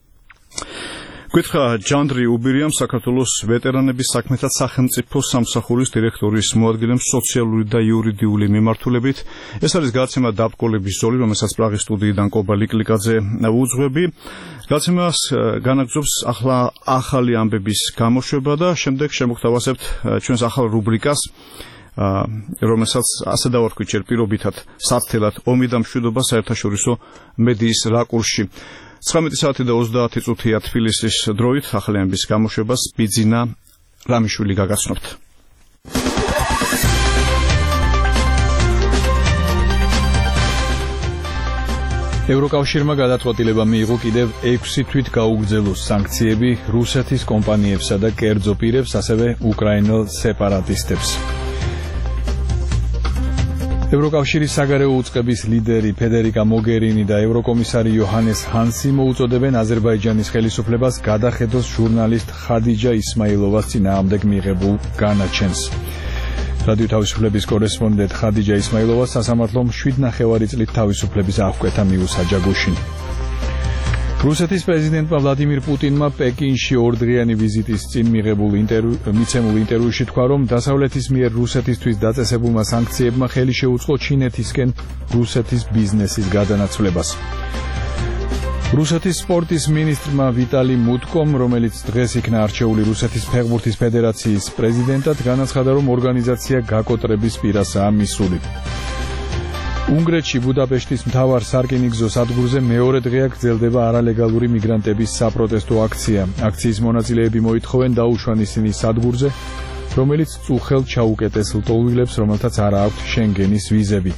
გითხრა ჯანდრი უბირიამ, საქართველოს ვეტერანების საქმეთა სახელმწიფო სამსახურის დირექტორის მოადგილემ სოციალური და იურიდიული მიმართულებით. ეს არის გადაცემა დაბრკოლების ზოლი, რომელსაც პრაღის სტუდიიდან კობა ლიკლიკაძე უძღვები. გადაცემას განაგრძობს ახლა ახალი ამბების გამოშვება და შემდეგ შემოგთავაზებთ ჩვენს ახალ რუბრიკას, რომელსაც ასე დავარქვით ჯერ პირობითად სათელად ომი და მშვიდობა საერთაშორისო მედიის რაკურსში. 19 საათი და 30 წუთია თბილისის დროით ახალი ამბების გამოშვებას ბიძინა რამიშვილი გაგაცნობთ. ევროკავშირმა გადაწყვეტილება მიიღო კიდევ 6 თვით გაუგრძელოს სანქციები რუსეთის კომპანიებსა და კერძო პირებს, ასევე უკრაინელ სეპარატისტებს. ევროკავშირის საგარეო უწყების ლიდერი ფედერიკა მოგერინი და ევროკომისარი იოჰანეს ჰანსი მოუწოდებენ აზერბაიჯანის ხელისუფლებას გადახედოს ჟურნალისტ ხადიჯა ისმაილოვას წინააღმდეგ მიღებულ განაჩენს. რადიო თავისუფლების კორესპონდენტ ხადიჯა ისმაილოვა სასამართლომ 7,5 წლით თავისუფლების აღკვეთა მიუსაჯა გუშინ. რუსეთის პრეზიდენტმა ვლადიმირ პუტინმა პეკინში ორდღიანი ვიზიტის წინ მიღებულ ინტერვიუში თქვა, რომ დასავლეთის მიერ რუსეთისთვის დაწესებულმა სანქციებმა ხელი შეუწყო ჩინეთისკენ რუსეთის ბიზნესის გადანაცვლებას. რუსეთის სპორტის მინისტრმა ვიტალი მუტკომ, რომელიც დღეს იქნა არჩეული რუსეთის ფეხბურთის ფედერაციის პრეზიდენტად, განაცხადა, რომ ორგანიზაცია გაკოტრების პირასაა მისული. უნგრეთში ბუდაპეშტის მთავარ სარკინიგზო სადგურზე მეორე დღეა გრძელდება არალეგალური მიგრანტების საპროტესტო აქცია. აქციის მონაწილეები მოითხოვენ დაუშვან ისინი სადგურზე, რომელიც წუხელ ჩაუკეტეს ლტოლვილებს, რომელთაც არ აქვთ შენგენის ვიზები.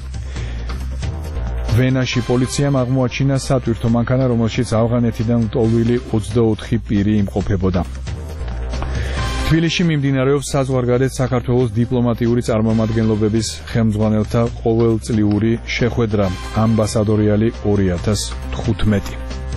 ვენაში პოლიციამ აღმოაჩინა სატვირთო მანქანა, რომელშიც ავღანეთიდან ლტოლვილი 24 პირი იმყოფებოდა. თბილისში მიმდინარეობს საზღვარგარეთ საქართველოს დიპლომატიური წარმომადგენლობების ხელმძღვანელთა ყოველწლიური შეხვედრა ამბასადორიალი 2015.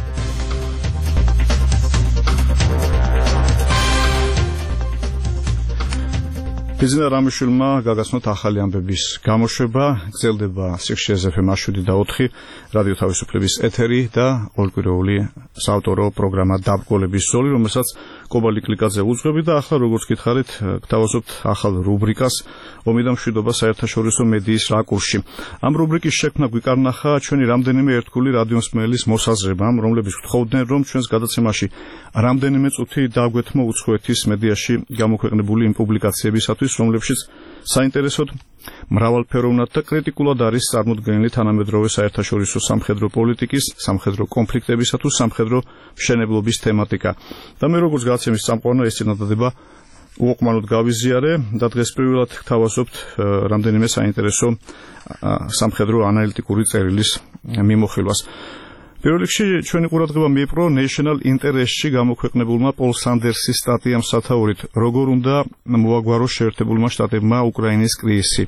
ბიზნეს რამიშვილმა გაგაცნოთ ახალი ამბების გამოშვება, გრძელდება სიხშირე FM 7 და 4 რადიო თავისუფლების ეთერი და ყოველკვირეული საავტორო პროგრამა დაბრკოლების ზოლი, რომელსაც კობალი კლიკაძე უძღვები და ახლა როგორც გითხარით, გთავაზობთ ახალ რუბრიკას ომი და მშვიდობა საერთაშორისო მედიის რაკურსში. ამ რუბრიკის შექმნა გვიკარნახა ჩვენი რამდენიმე ერთგული რადიომსმენელის მოსაზრებამ, რომლებიც გთხოვდნენ, რომ ჩვენს გადაცემაში რამდენიმე წუთი დაგვეთმო უცხოეთის მედიაში გამოქვეყნებული იმ პუბლიკაციებისათვის, რომლებშიც საინტერესოდ მრავალფეროვნად და კრიტიკულად არის წარმოდგენილი თანამედროვე საერთაშორისო სამხედრო პოლიტიკის, სამხედრო კონფლიქტებისა თუ სამხედრო მშენებლობის თემატიკა. და მე როგორც გადაცემის წამყვანი ეს წინადადება უყმანოდ გავიზიარე და დღეს პირველად გთავაზობთ რამდენიმე საინტერესო სამხედრო ანალიტიკური წერილის მიმოხილვას. პირველ რიგში ჩვენი ყურადღება მიიპყრო National Interest-ში გამოქვეყნებულმა პოლ სანდერსის სტატიამ სათაურით, როგორ უნდა მოაგვაროს შეერთებულმა შტატებმა უკრაინის კრიზისი.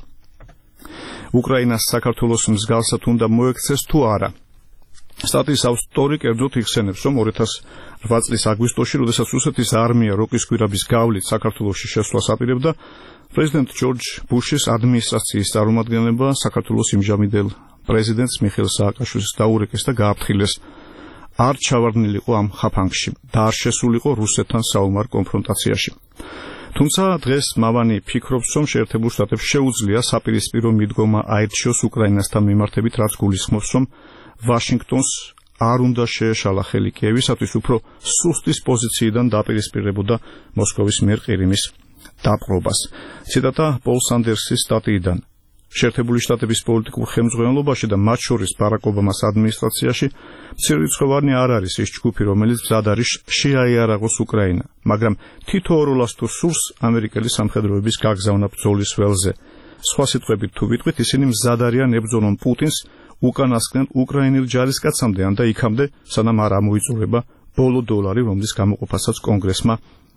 უკრაინას საქართველოს მსგავსად უნდა მოექცეს თუ არა. სტატიის ავტორი კერძოდ იხსენებს, რომ 2008 წლის აგვისტოში, როდესაც რუსეთის არმია როკის გვირაბის გავლით საქართველოში შესვლას აპირებდა, პრეზიდენტ ჯორჯ ბუშის ადმინისტრაციის წარმომადგენლებმა საქართველოს იმჟამიდელ პრეზიდენტს მიხეილ სააკაშვილის დაურეკეს და გააფრთხილეს არ ჩავარდნილიყო ამ ხაფანგში და არ შესულიყო რუსეთთან საომარ კონფრონტაციაში. თუმცა დღეს მავანი ფიქრობს, რომ შეერთებულ შტატებს შეუძლია საპირისპირო მიდგომა აირჩიოს უკრაინასთან მიმართებით, რაც გულისხმობს, რომ ვაშინგტონს არ უნდა შეეშალა ხელი კიევისათვის, უფრო სუსტის პოზიციიდან დაპირისპირებოდა მოსკოვის მიერ ყირიმის დაპყრობას. ციტატა პოლ სანდერსის სტატიიდან. შეერთებული შტატების პოლიტიკურ ხელმძღვანელობაში და მათ შორის ბარაკ ობამას ადმინისტრაციაში მცირერიცხოვანი არ არის ის ჯგუფი, რომელიც მზად არის შეაიარაღოს უკრაინა, მაგრამ თითოეულას თუ სურს ამერიკელი სამხედროების გაგზავნა ბრძოლის ველზე. სხვა სიტყვებით თუ ვიტყვით, ისინი მზად არიან ებრძოლონ პუტინს, უკანასკნელ უკრაინელ ჯარისკაცამდე ან და იქამდე, სანამ არ ამოიწურება ბოლო დოლარი, რომლის გამოყოფასაც კონგრესმა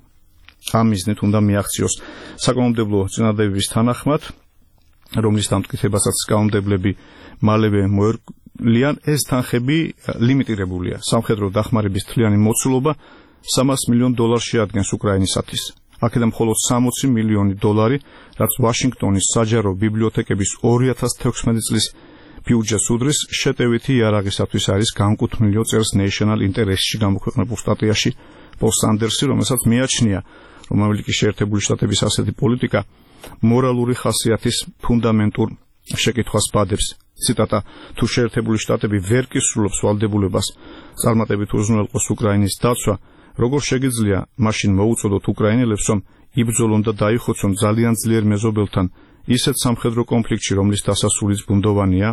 ამ მიზნით უნდა მიაღწიოს. საკანონმდებლო წინადადების თანახმად, რომლის დამტკიცებასაც კანონმდებლები მალევე მოერგლიან, ეს თანხები ლიმიტირებულია. სამხედრო დახმარების თლიანი მოცულობა $300 მილიონ შეადგენს უკრაინისათვის. აქედან მხოლოდ $60 მილიონი, რაც ვაშინგტონის საჯარო ბიბლიოთეკების 2016 წლის ბიუჯეტს უდრის, შეტევითი იარაღისათვის არის განკუთვნილი წერს National Interest-ში გამოქვეყნებულ სტატიაში პოლ სანდერსი, რომელსაც მიაჩნია, რომ ამერიკის შეერთებული შტატების ასეთი პოლიტიკა მორალური ხასიათის ფუნდამენტურ შეკითხვას ბადებს. ციტატა: თუ შეერთებული შტატები ვერ კისრულობს ვალდებულებას წარმატებით უზრუნველყოს უკრაინის დაცვა, როგორ შეგიძლია მაშინ მოუწოდოთ უკრაინელებს, რომ იბრძოლონ და დაიხოცონ ძალიან ძლიერ მეზობელთან ისეთ სამხედრო კონფლიქტში, რომლის დასასრულიც ბუნდოვანია?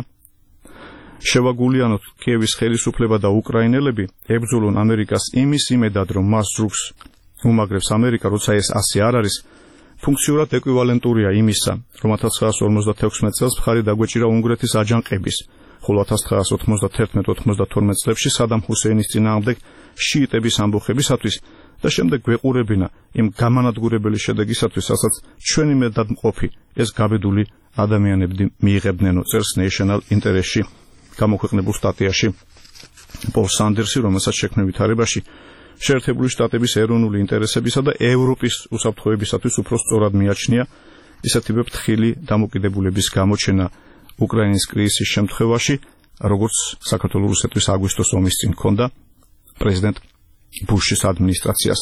შევაგულიანოთ კიევის ხელისუფლება და უკრაინელები ებრძოლონ ამერიკას იმის იმედად, რომ მას ზრუგს უმაგრებს ამერიკა, როცა ეს ასე არ არის, ფუნქციურად ეკვივალენტურია იმისა, რომ 1956 წელს მხარი დაგვეჭირა უნგრეთის აჯანყების, ხოლო 1991-92 წლებში სადამ ჰუსეინის წინააღმდეგ შიიტების ამბოხებისათვის და შემდეგ გვეყურებინა იმ გამანადგურებელი შედეგისათვის, რასაც ჩვენი მედადმყოფი ეს გაბედული ადამიანები მიიღებდნენ, წერს National Interest-ში გამოქვეყნებულ სტატიაში პოლ სანდერსი, რომელსაც შექმნილ ვითარებაში შეერთებული შტატების ეროვნული ინტერესებისა და ევროპის უსაფრთხოებისათვის უფრო სწორად მიაჩნია ისეთივე ფრთხილი დამოკიდებულების გამოჩენა უკრაინის კრიზისის შემთხვევაში, როგორც საქართველოს რუსეთის აგვისტოს ომის წინ ჰქონდა პრეზიდენტ ბუშის ადმინისტრაციას.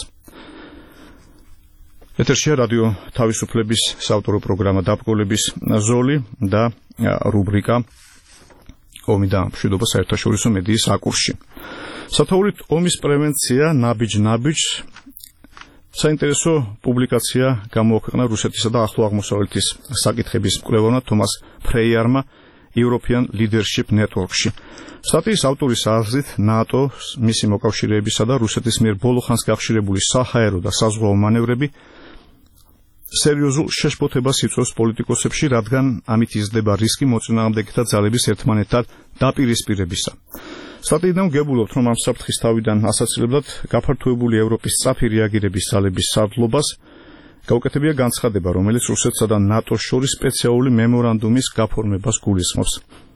ეთერშია რადიო თავისუფლების საავტორო პროგრამა დაბრკოლების ზოლი და რუბრიკა ომი და მშვიდობა საერთაშორისო მედიის რაკურსში. სათაურით ომის პრევენცია ნაბიჯ საინტერესო პუბლიკაცია გამოაქვეყნა რუსეთისა და ახლო აღმოსავლეთის საკითხების მკვლევარმა თომას ფრეიარმა European Leadership Network-ში. სტატიის ავტორის აზრით, ნატოს, მისი მოკავშირეებისა და რუსეთის მიერ ბოლოხანს გახშირებული საჰაერო და საზღვაო მანევრები სერიოზულ შეშფოთებას იწვევს პოლიტიკოსებში, რადგან ამით იზრდება რისკი მოწინააღმდეგეთა ძალების ერთმანეთთან დაპირისპირებისა. სტატიიდან ვგებულობთ, რომ ამ საფრთხის თავიდან ასაცილებლად გაფართოებული ევროპის სწრაფი რეაგირების ძალების სარდლობას გაუკეთებია განცხადება, რომელიც რუსეთსა და ნატოს შორის სპეციალური მემორანდუმის გაფორმებას გულისხმობს.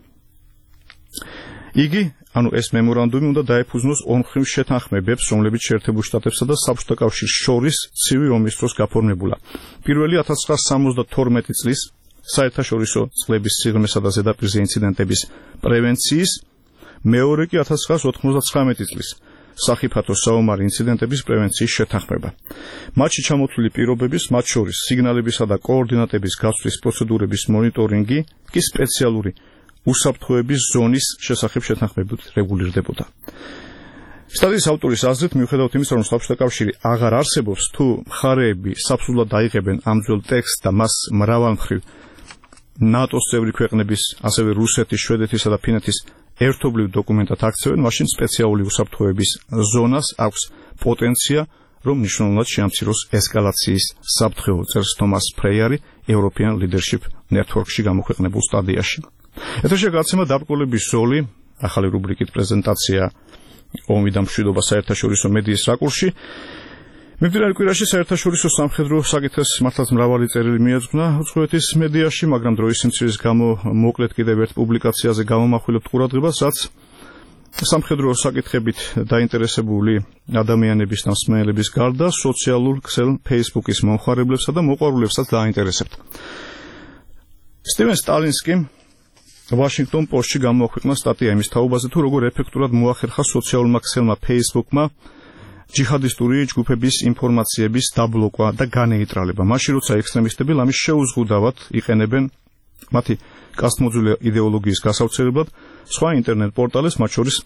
იგი, ეს მემორანდუმი უნდა დაეფუძნოს ორმხრივ შეთანხმებებს, რომლებიც შეერთებულ შტატებსა და საბჭოთა კავშირის შორის ცივი ომის დროს გაფორმებულა. პირველი 1972 წლის საერთაშორისო წყლების სიღრმესა და ზედაპირზე ინციდენტების პრევენციის, მეორე კი 1999 წლის სახიფათო საომარი ინციდენტების პრევენციის შეთანხმება. მათში ჩამოთვლილი პირობების, მათ შორის სიგნალებისა და კოორდინატების გაცვლის პროცედურების მონიტორინგი კი სპეციალური უსაფრთხოების ზონის შესახებ შეთანხმებით რეგულირდებოდა. სტატიის ავტორის აზრით, მიუხედავად იმისა, რომ საბჭოთა კავშირი აღარ არსებობს, თუ მხარეები საფსულად დაიღებენ ამ ძველ ტექსტს და მას მრავალმხრივ ნატოს წევრი ქვეყნების, ასევე რუსეთის, შვედეთისა და ფინეთის ერთობლივ დოკუმენტად აქცევენ, მაშინ სპეციალური უსაფრთხოების ზონას აქვს პოტენცია, რომ მნიშვნელოვნად შეამციროს ესკალაციის საფრთხეო, წერს თომას ფრეიარი European Leadership Network-ში გამოქვეყნებულ სტატიაში. ეთერში გაცემა დაბრკოლების ზოლი, ახალი რუბრიკით პრეზენტაცია ომი და მშვიდობა საერთაშორისო მედიის რაკურსში. მიმდინარე კვირაში საერთაშორისო სამხედრო საკითხებს მართლაც მრავალი წერილი მიეძღვნა უცხოეთის მედიაში, მაგრამ დროის სიმცირის გამო მოკლედ კიდევ ერთ პუბლიკაციაზე გამომახვილებთ ყურადღებას, რაც სამხედრო საკითხებით დაინტერესებული ადამიანების და მსმენელების გარდა სოციალურ ქსელ Facebook-ის მომხმარებლებსა და მოყვარულებსაც დაინტერესებთ. სტივენ სტალინსკიმ Washington Post-ში გამოაქვეყნა სტატია იმის თაობაზე, თუ როგორ ეფექტურად მოახერხა სოციალურმა ქსელმა Facebook-მა ჯიჰადისტური ჯგუფების ინფორმაციების დაბლოკვა და განეიტრალება. მაშინ როცა ექსტრემისტები ამის შეუზღუდავად იყენებენ მათი კასტმოძული იდეოლოგიის გასავრცელებლად სხვა ინტერნეტ პორტალებს, მათ შორის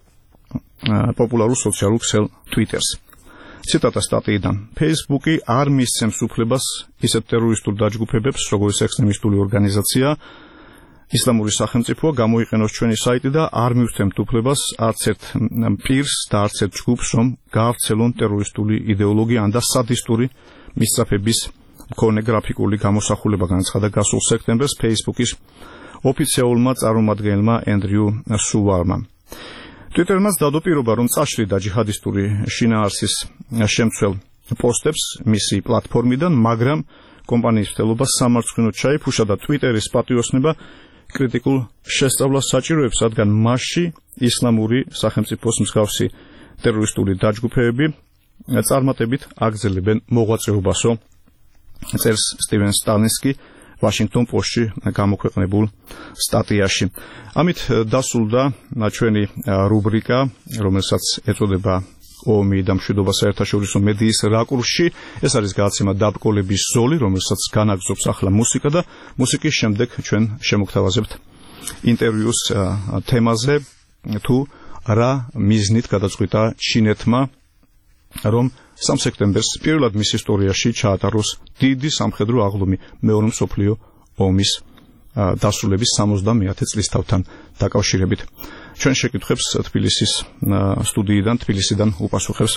პოპულარულ სოციალურ ქსელ Twitter-ს. ციტატა სტატიიდან. Facebook-ი არ მისცემს უფლებას ისეთ ტერორისტულ დაჯგუფებებს, როგორც ექსტრემისტული ორგანიზაცია ისლამური სახელმწიფოა გამოიყენოს ჩვენი საიტი და არ მივცემთ უფლებას არც ერთ პირს და არც ერთ ჯგუფს, რომ გაავრცელონ ტერორისტული იდეოლოგია ან და სადისტური მისწრაფების მქონე გრაფიკული გამოსახულება, განაცხადა გასულ სექტემბერს Facebook-ის ოფიციალურმა წარმომადგენელმა ენდრიუ სუვარმმა. Twitter-მაც დადო პირობა, რომ წაშლიდა ჯიჰადისტური შინაარსის შემცველ პოსტებს მისი პლატფორმიდან, მაგრამ კომპანიის მცდელობას სამარცხვინოდ ჩაიფუშა და Twitter-ის პატიოსნება კრიტიკულ შესწავლას საჭიროებს, რადგან მასში ისლამური სახელმწიფოს მსგავსი ტერორისტული დაჯგუფებები წარმატებით აგრძელებენ მოღვაწეობასო, წერს სტივენ სტალინსკი Washington Post-ში გამოქვეყნებულ სტატიაში. ამით დასრულდა ჩვენი რუბრიკა, რომელსაც ეწოდება ომი და მშვიდობა საერთაშორისო მედიის რაკურსში. ეს არის გადაცემა დაბრკოლების ზოლი, რომელსაც განაგრძობს ახლა მუსიკა და მუსიკის შემდეგ ჩვენ შემოგთავაზებთ ინტერვიუს თემაზე, თუ რა მიზნით გადაწყვიტა ჩინეთმა, რომ 3 სექტემბერს პირველად მის ისტორიაში ჩაატაროს დიდი სამხედრო აღლუმი მეორე მსოფლიო ომის დასრულების 70-ე წლისთავთან დაკავშირებით. ჩვენ შეკითხვებს თბილისის სტუდიიდან უპასუხებს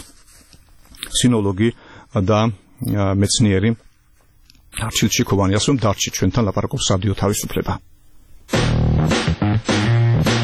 სინოლოგი და მეცნიერი არჩილ ჩიქოვანი, ასე რომ დარჩით ჩვენთან ლაპარაკობს რადიო თავისუფლება.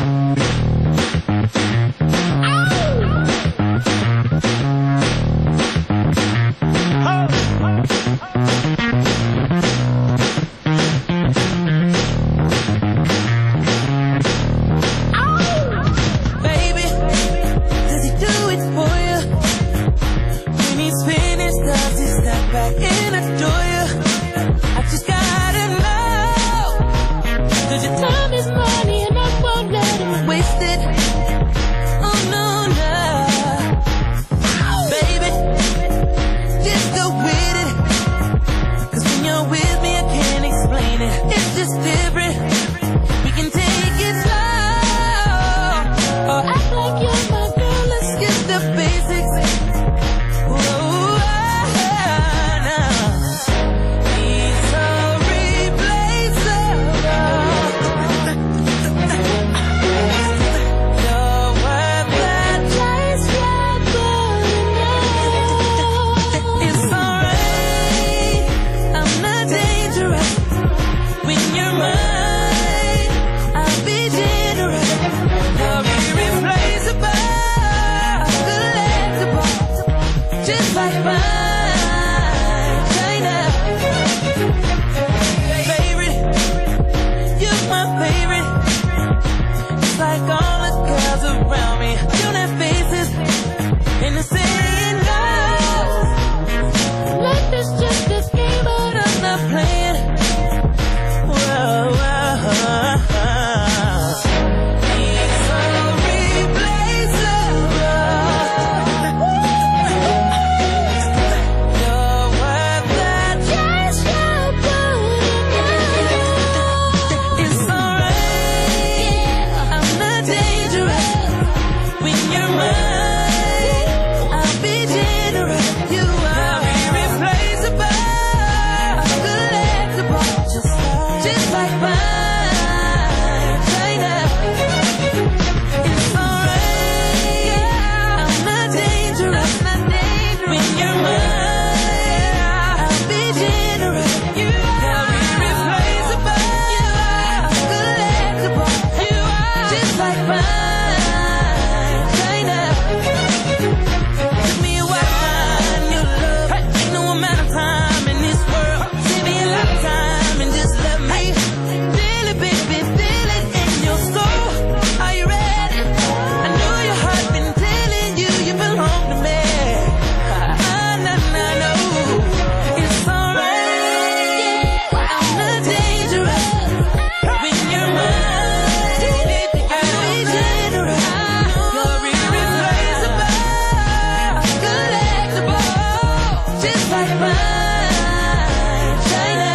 the basics. Whoa, now he's so replaceable. You're worth the chase, you're good enough. It's alright, I'm not dangerous. When you're mine, I'll be generous. You're irreplaceable, collectible, just like mine, China. Favorite, you're my favorite. It's like all the girls around me don't have faces, and the saying goes, life is just a game, but I'm not playing. Whoa, whoa, he's so replaceable. You're worth the chase, you're good enough. It's alright, I'm not dangerous. When you're mine, I'll be generous. You are irreplaceable, collectible, just like mine, China. It's alright, I'm not dangerous. When you're mine, I'll be generous. You are irreplaceable, collectible, just like mine, China. Give me a wine, your love. Ain't no amount of time in this world. Give me a lifetime and just love me. Feel it, baby, feel it in your soul. Are you ready? I know your heart been telling you you belong to me. No. It's alright, I'm not dangerous. When you're mine, I'll be generous. You're irreplaceable, collectible, just like mine, China.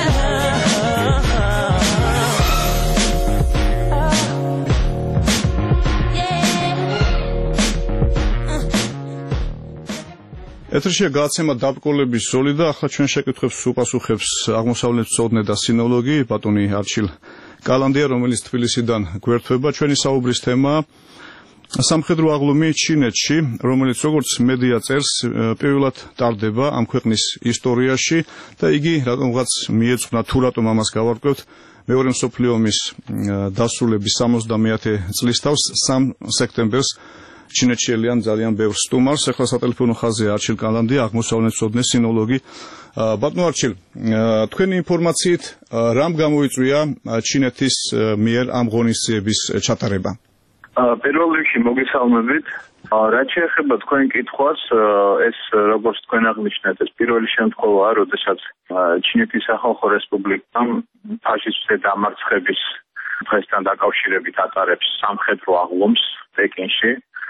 ეთერშია გადაცემა დაბკოლების ზოლი და ახლა ჩვენ შეკითხვებს უპასუხებს აღმოსავლეთმცოდნე და სინოლოგი ბატონი არჩილ კალანდია, რომელიც თბილისიდან გვერდება. ჩვენი საუბრის თემაა სამხედრო აღლუმი ჩინეთში, რომელიც როგორც მედია წერს, პირველად ტარდება ამ ქვეყნის ისტორიაში და იგი რატომღაც მიეძღვნა თუ რატომ ამას გავარკვევთ მეორე მსოფლიო ომის დასრულების 70-ე წლის თავს 3 სექტემბერს ჩინეთში ელიან ძალიან ბევრ სტუმარს. ახლა სატელეფონო ხაზია არჩილ კალანდია, აღმოსავლეთმცოდნე სინოლოგი. ბატონო არჩილ, თქვენი ინფორმაციით რამ გამოიწვია ჩინეთის მიერ ამ ღონისძიების ჩატარება? პირველ რიგში მოგესალმებით. რაც შეეხება თქვენ კითხვას, ეს როგორც თქვენ აღნიშნეთ, ეს პირველი შემთხვევაა, როდესაც ჩინეთის სახალხო რესპუბლიკამ ფაშისტური დამარცხების დღესთან დაკავშირებით ატარებს სამხედრო აღლუმს პეკინში.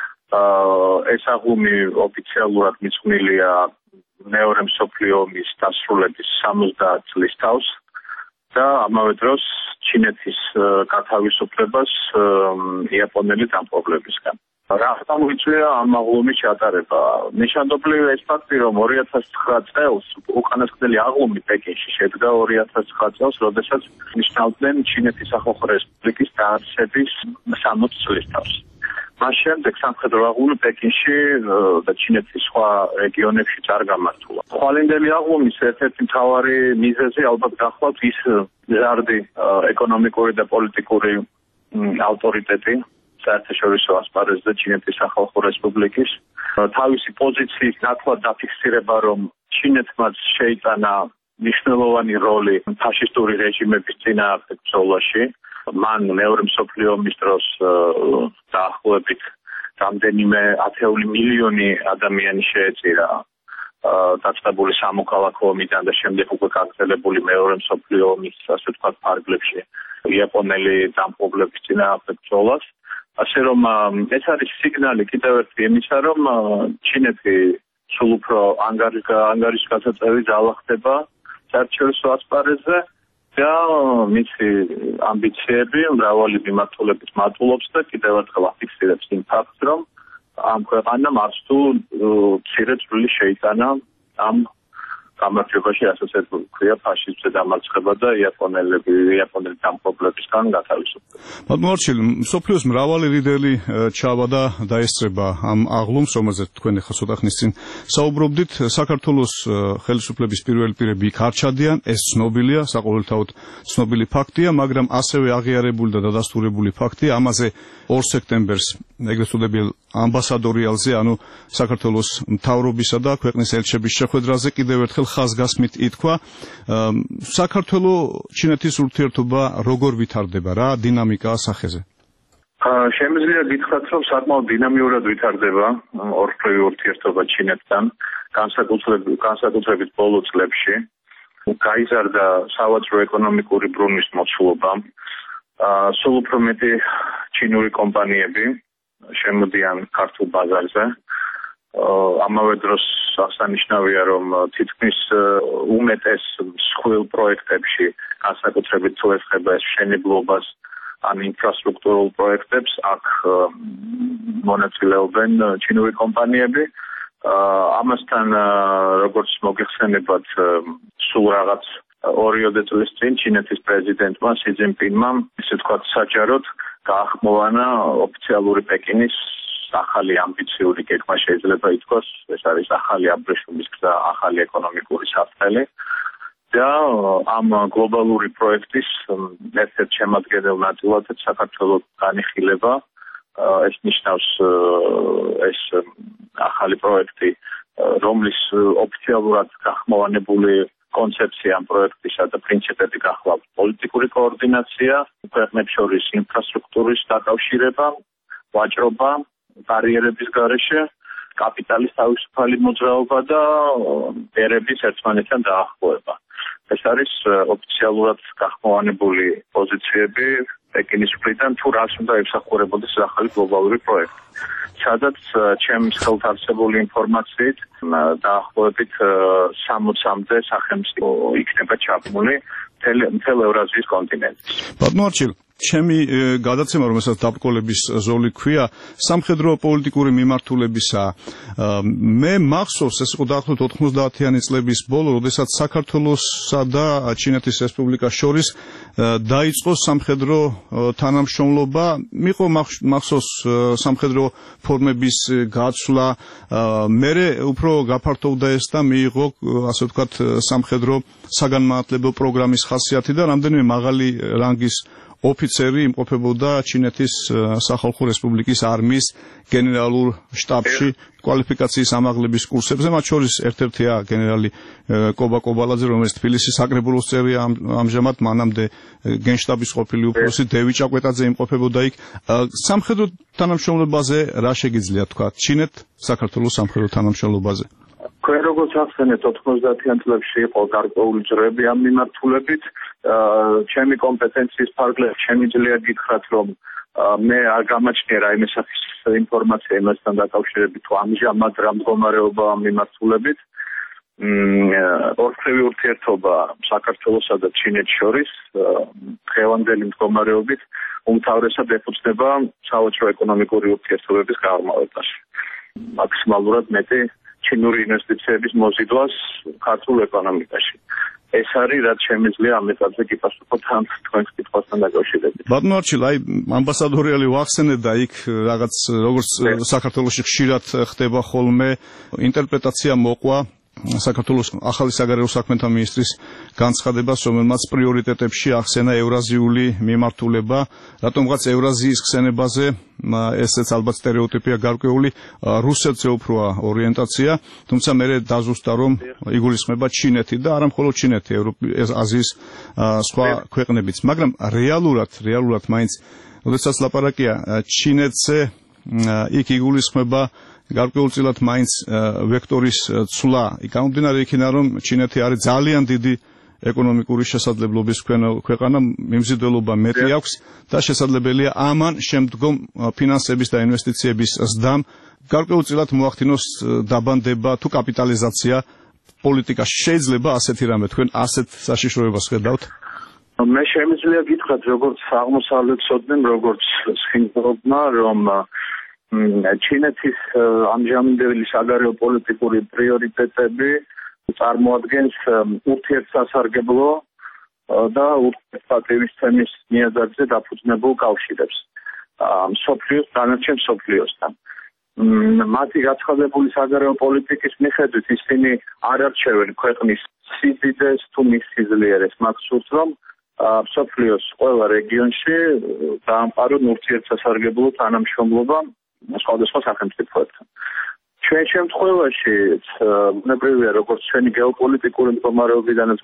ეს აღლუმი ოფიციალურად მიძღვნილია მეორე მსოფლიო ომის დასრულების 70 წლის თავს და ამავე დროს ჩინეთის გათავისუფლებას იაპონელი დამპყრობლებისგან. რა გამოიწვია ამ აღლუმის ჩატარება? ნიშანდობლივია ეს ფაქტი, რომ 2009 წელს უკანასკნელი აღლუმი პეკინში შედგა 2009 წელს, როდესაც ნიშნავდნენ ჩინეთის სახალხო რესპუბლიკის დაარსების 60 წლის თავს. მას შემდეგ სამხედრო აღლუმი პეკინში და ჩინეთის სხვა რეგიონებში არ გამართულა. ხვალინდელი აღლუმის ერთ-ერთი მთავარი მიზეზი ალბათ გახლავთ ის მზარდი ეკონომიკური და პოლიტიკური ავტორიტეტი საერთაშორისო ასპარეზზე ჩინეთის სახალხო რესპუბლიკის. თავისი პოზიციის ნათლად დაფიქსირება, რომ ჩინეთმაც შეიტანა მნიშვნელოვანი როლი ფაშისტური რეჟიმების წინააღმდეგ ბრძოლაში. მან მეორე მსოფლიო ომის დროს დაახლოებით რამდენიმე ათეული მილიონი ადამიანი შეეწირა დაწყებული სამოქალაქო ომიდან და შემდეგ უკვე გაგრძელებული მეორე მსოფლიო ომის, ასე ვთქვათ, ფარგლებში იაპონელი დამპყრობლების წინააღმდეგ ბრძოლას. ასე რომ ეს არის სიგნალი კიდევ ერთი იმისა, რომ ჩინეთი სულ უფრო ანგარიშგასაწევი ძალა ხდება საერთაშორისო ასპარეზზე და მისი ამბიციები მრავალი მიმართულებით მატულობს და კიდევ ერთხელ აფიქსირებს იმ ფაქტს, რომ ამ ქვეყანამ არც თუ მცირე წვლილი შეიტანა ამ გამარჯვებაში, ასაც ქვია ფაშიზმზე დამარცხება და იაპონელი დამპყრობლებისგან გათავისუფლება. ბატონო არჩილ, მსოფლიოს მრავალი ლიდერი ჩავა და დაესწრება ამ აღლუმს, რომელზეც თქვენ ახლა ცოტა ხნის წინ საუბრობდით. საქართველოს ხელისუფლების პირველი პირები იქ არ ჩადიან, ეს ცნობილია, საყოველთაოდ ცნობილი ფაქტია, მაგრამ ასევე აღიარებული და დადასტურებული ფაქტია, ამაზე 2 სექტემბერს ეგრეთ წოდებულ ამბასადორიალზე, ანუ საქართველოს მთავრობისა და ქვეყნის ელჩების შეხვედრაზე კიდევ ერთხელ ხაზგასმით ითქვა, საქართველოს ჩინეთის ურთიერთობა როგორ ვითარდება, რა დინამიკაა სახეზე? შემიძლია გითხრათ, რომ საკმაოდ დინამიურად ვითარდება ორთქლევი ურთიერთობა ჩინეთთან, განსაკუთრებით ბოლო წლებში. გაიზარდა სავაჭრო ეკონომიკური ბრუნვის მოცულობა. სულ უფრო მეტი ჩინური კომპანიები შემოდიან ქართულ ბაზარზე. ამავე დროს აღსანიშნავია, რომ თითქმის უმეტეს მსხვილ პროექტებში, განსაკუთრებით თუ ეხება ეს მშენებლობას ან ინფრასტრუქტურულ პროექტებს, აქ მონაწილეობენ ჩინური კომპანიები. ამასთან, როგორც მოგეხსენებათ, სულ რაღაც 2 წლის წინ ჩინეთის პრეზიდენტმა სი ძინპინმა, ისე ვთქვათ, საჯაროდ გაახმოვანა ოფიციალური პეკინის ახალი ამბიციური გეგმა შეიძლება ითქვას, ეს არის ახალი აბრეშუმის გზა, ახალი ეკონომიკური საფრთხე და ამ გლობალური პროექტის ერთ-ერთ შემადგენელ ნაწილად საქართველოს განიხილება. ეს ნიშნავს ეს ახალი პროექტი, რომლის ოფიციალურად გახმოვანებული კონცეფცია ამ პროექტისა და პრინციპები გახლავთ პოლიტიკური კოორდინაცია, ქვეყნებს შორის ინფრასტრუქტურის დაკავშირება, ვაჭრობა, კარიერების გარეშე, კაპიტალის თავისუფალი მოძრაობა და ერების ერთმანეთთან დაახლოება. ეს არის ოფიციალურად გახმოვანებული პოზიციები პეკინის მხრიდან, თუ რას უნდა ემსახურებოდეს ახალი გლობალური პროექტი. სადაც ჩემს ხელთ არსებული ინფორმაციით დაახლოებით 60-მდე სახელმწიფო იქნება ჩაბმული მთელ ევრაზიის კონტინენტზე. ბატონო არჩილ, ჩემი გადაცემა, რომელსაც დაბრკოლების ზოლი ქვია, სამხედრო პოლიტიკური მიმართულებისა. მე მახსოვს, ეს იყო დაახლოებით 90-იანი წლების ბოლო, როდესაც საქართველოსა და ჩინეთის რესპუბლიკას შორის დაიწყო სამხედრო თანამშრომლობა, მიყო მახსოვს სამხედრო ფორმების გაცვლა, მერე უფრო გაფართოვდა ეს და მიიღო, ასე ვთქვათ, სამხედრო საგანმანათლებლო პროგრამის ხასიათი და რამდენიმე მაღალი რანგის ოფიცერი იმყოფებოდა ჩინეთის სახალხო რესპუბლიკის არმიის გენერალურ შტაბში კვალიფიკაციის ამაღლების კურსებზე, მათ შორის ერთ-ერთია გენერალი კობა კობალაძე, რომელიც თბილისის საკრებულოს წევრია ამჟამად, მანამდე გენშტაბის ყოფილი უფროსი დევი ჭაკვეტაძე იმყოფებოდა იქ. სამხედრო თანამშრომლობაზე რა შეგიძლია თქვა ჩინეთ-საქართველოს სამხედრო თანამშრომლობაზე? თქვენ როგორც ახსენეთ, 90-იან წლებში იყო გარკვეული ძროები ამ მიმართულებით. ჩემი კომპეტენციის ფარგლებში შემიძლია გითხრათ, რომ მე არ გამაჩნია რაიმე სახის ინფორმაცია იმასთან დაკავშირებით, თუ ამჟამად რა მდგომარეობა ამ მიმართულებით. ორთქლევი ურთიერთობა საქართველოსა და ჩინეთს შორის დღევანდელი მდგომარეობით უმთავრესად ეფუძნება სავაჭრო ეკონომიკური ურთიერთობების გაღრმავებაში. მაქსიმალურად მეტი ჩინური ინვესტიციების მოზიდვას ქართულ ეკონომიკაში. ეს არის, რაც შემიძლია ამ ეტაპზე გიპასუხოთ ამ თქვენს კითხვასთან დაკავშირებით. ბატონო არჩილ, აი ამბასადორიალი ვახსენეთ და იქ რაღაც როგორც საქართველოში ხშირად ხდება ხოლმე ინტერპრეტაცია მოყვა საქართველოს ახალი საგარეო საქმეთა მინისტრის განცხადებას, რომელმაც პრიორიტეტებში ახსენა ევრაზიული მიმართულება, რატომღაც ევრაზიის ხსენებაზე, ესეც ალბათ სტერეოტიპია გარკვეული, რუსეთზე უფროა ორიენტაცია, თუმცა მე დაზუსტა, რომ იგულისხმება ჩინეთი და არა მხოლოდ ჩინეთი, აზიის სხვა ქვეყნებიც, მაგრამ რეალურად მაინც, როდესაც ლაპარაკია ჩინეთზე, იქ იგულისხმება გარკვეულწილად მაინც ვექტორის ცვლა. გამომდინარე იქიდან, რომ ჩინეთი არის ძალიან დიდი ეკონომიკური შესაძლებლობის ქვეყანა, მიმზიდველობა მეტი აქვს და შესაძლებელია ამან შემდგომ ფინანსების და ინვესტიციების ზრდამ გარკვეულწილად მოახდინოს დაბანდება თუ კაპიტალიზაცია პოლიტიკაში. შეიძლება ასეთი რამე თქვენ ასეთ საშიშროებას ხედავთ? მე შემიძლია გითხრათ, როგორც აღმოსავლეთსოდნემ, როგორც სინგლობმა, რომ ჩინეთის ამჟამინდელი საგარეო პოლიტიკური პრიორიტეტები წარმოადგენს ურთიერთსასარგებლო და ურთიერთპატივისცემის ნიადაგზე დაფუძნებულ კავშირებს მსოფლიოს დანარჩენ მსოფლიოსთან. მათი გაცხადებული საგარეო პოლიტიკის მიხედვით ისინი არ არჩევენ ქვეყნის სიდიდეს თუ მის სიძლიერეს, მათ სურთ რომ მსოფლიოს ყველა რეგიონში დაამყარონ ურთიერთსასარგებლო თანამშრომლობა სხვადასხვა სახელმწიფოებთან. ჩვენ შემთხვევაში ბუნებრივია როგორც ჩვენი გეოპოლიტიკური მდგომარეობიდანაც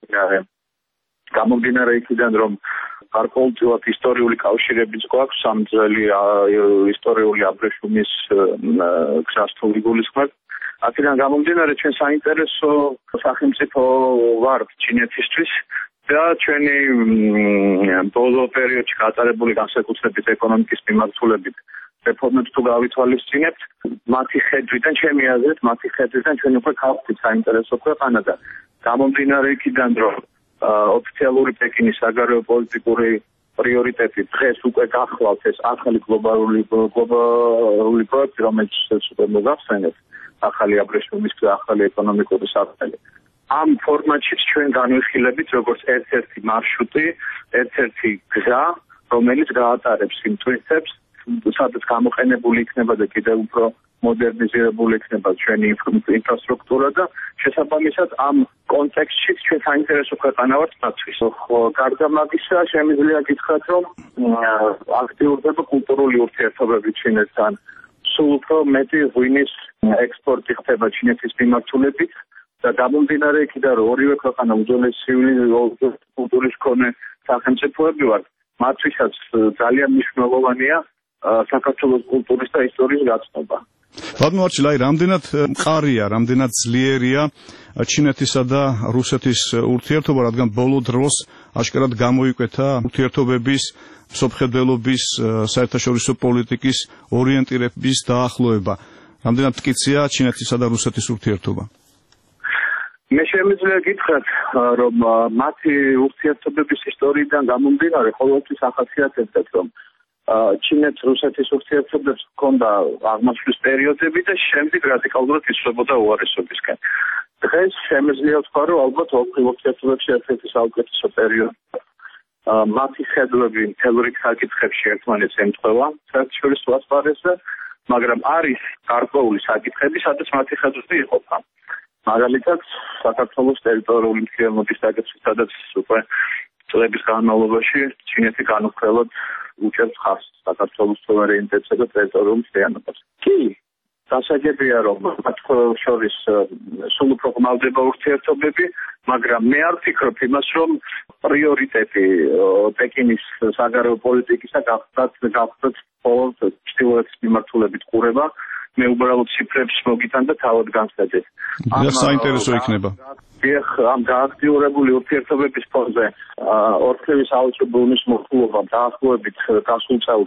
გამომდინარე იქიდან რომ გარკვეულწილად ისტორიული კავშირებიც გვაქვს სამძელი ისტორიული აბრეშუმის გზასთან გულისხმობ. აქედან გამომდინარე ჩვენ საინტერესო სახელმწიფო ვართ ჩინეთისთვის და ჩვენი ბოლო პერიოდში გატარებული განსაკუთრებით ეკონომიკის მიმართულებით რეფორმებს თუ გავითვალისწინებთ, მათი ხედვიდან ჩემი აზრით, ჩვენ უკვე გავხდით საინტერესო ქვეყანა და გამომდინარე იქიდან რომ ოფიციალური პეკინის საგარეო პოლიტიკური პრიორიტეტი დღეს უკვე გახლავთ ეს ახალი გლობალური პროექტი, რომელიც უკვე მოგახსენეთ, ახალი აბრეშუმის და ახალი ეკონომიკური საფრთხე. ამ ფორმატში ჩვენ განვიხილებით როგორც ერთ-ერთი მარშრუტი, ერთ-ერთი გზა, რომელიც გაატარებს იმ ტვირთებს, სადაც გამოყენებული იქნება და კიდევ უფრო მოდერნიზირებული იქნება ჩვენი ინფრასტრუქტურა და შესაბამისად ამ კონტექსტში ჩვენ საინტერესო ქვეყანა ვართ მათთვის. გარდა მაგისა, შემიძლია გითხრათ, რომ აქტიურდება კულტურული ურთიერთობები ჩინეთთან. სულ უფრო მეტი ღვინის ექსპორტი ხდება ჩინეთის მიმართულებით და გამომდინარე იქიდან რომ ორივე ქვეყანა უძველესი კულტურის მქონე სახელმწიფოები ვართ, მათთვისაც ძალიან მნიშვნელოვანია საქართველოს კულტურის და ისტორიის გაცნობა. ბატონო არჩილ, რამდენად მყარია, რამდენად ძლიერია ჩინეთისა და რუსეთის ურთიერთობა, რადგან ბოლო დროს აშკარად გამოიკვეთა ურთიერთობების, მსოფლმხედველობის, საერთაშორისო პოლიტიკის ორიენტირების დაახლოება. რამდენად მტკიცია ჩინეთისა და რუსეთის ურთიერთობა? მე შემიძლია გითხრათ, რომ მათი ურთიერთობების ისტორიიდან გამომდინარე ყოველთვის ახასიათებდათ, რომ ჩინეთ-რუსეთის ურთიერთობებს ჰქონდა აღმასვლის პერიოდები და შემდეგ რადიკალურად იცვლებოდა უარესობისკენ. დღეს შემიძლია ვთქვა, რომ ალბათ ოქროს ურთიერთობებში ერთ-ერთი საუკეთესო პერიოდი. მათი ხედვები მთელ რიგ საკითხებში ერთმანეთს ემთხვევა, საერთაშორისო ასპარეზზე, მაგრამ არის გარკვეული საკითხები, სადაც მათი ხედვები იყოფა. მაგალითად, საქართველოს ტერიტორიული მთლიანობის საკითხი, სადაც უკვე წლების განმავლობაში ჩინეთი განუხრელად უჭერს ხარს საქართველოს სუვერენიტეტსა და ტერიტორიულ მთლიანობას. კი, დასაგებია, რომ მათ შორის სულ უფრო გმავდება ურთიერთობები, მაგრამ მე არ ვფიქრობ იმას, რომ პრიორიტეტი პეკინის საგარეო პოლიტიკისა გახდათ მხოლოდ ჩრდილოეთის მიმართულებით ყურება. მე უბრალოდ ციფრებს მოგიტან და თავად განსაჯეთ. საინტერესო იქნება. ამ გააქტიურებული ურთიერთობების ფონზე ორთქლევის საავადმყოფო ომის მოხდულობა დაახლოებით გასულ წელს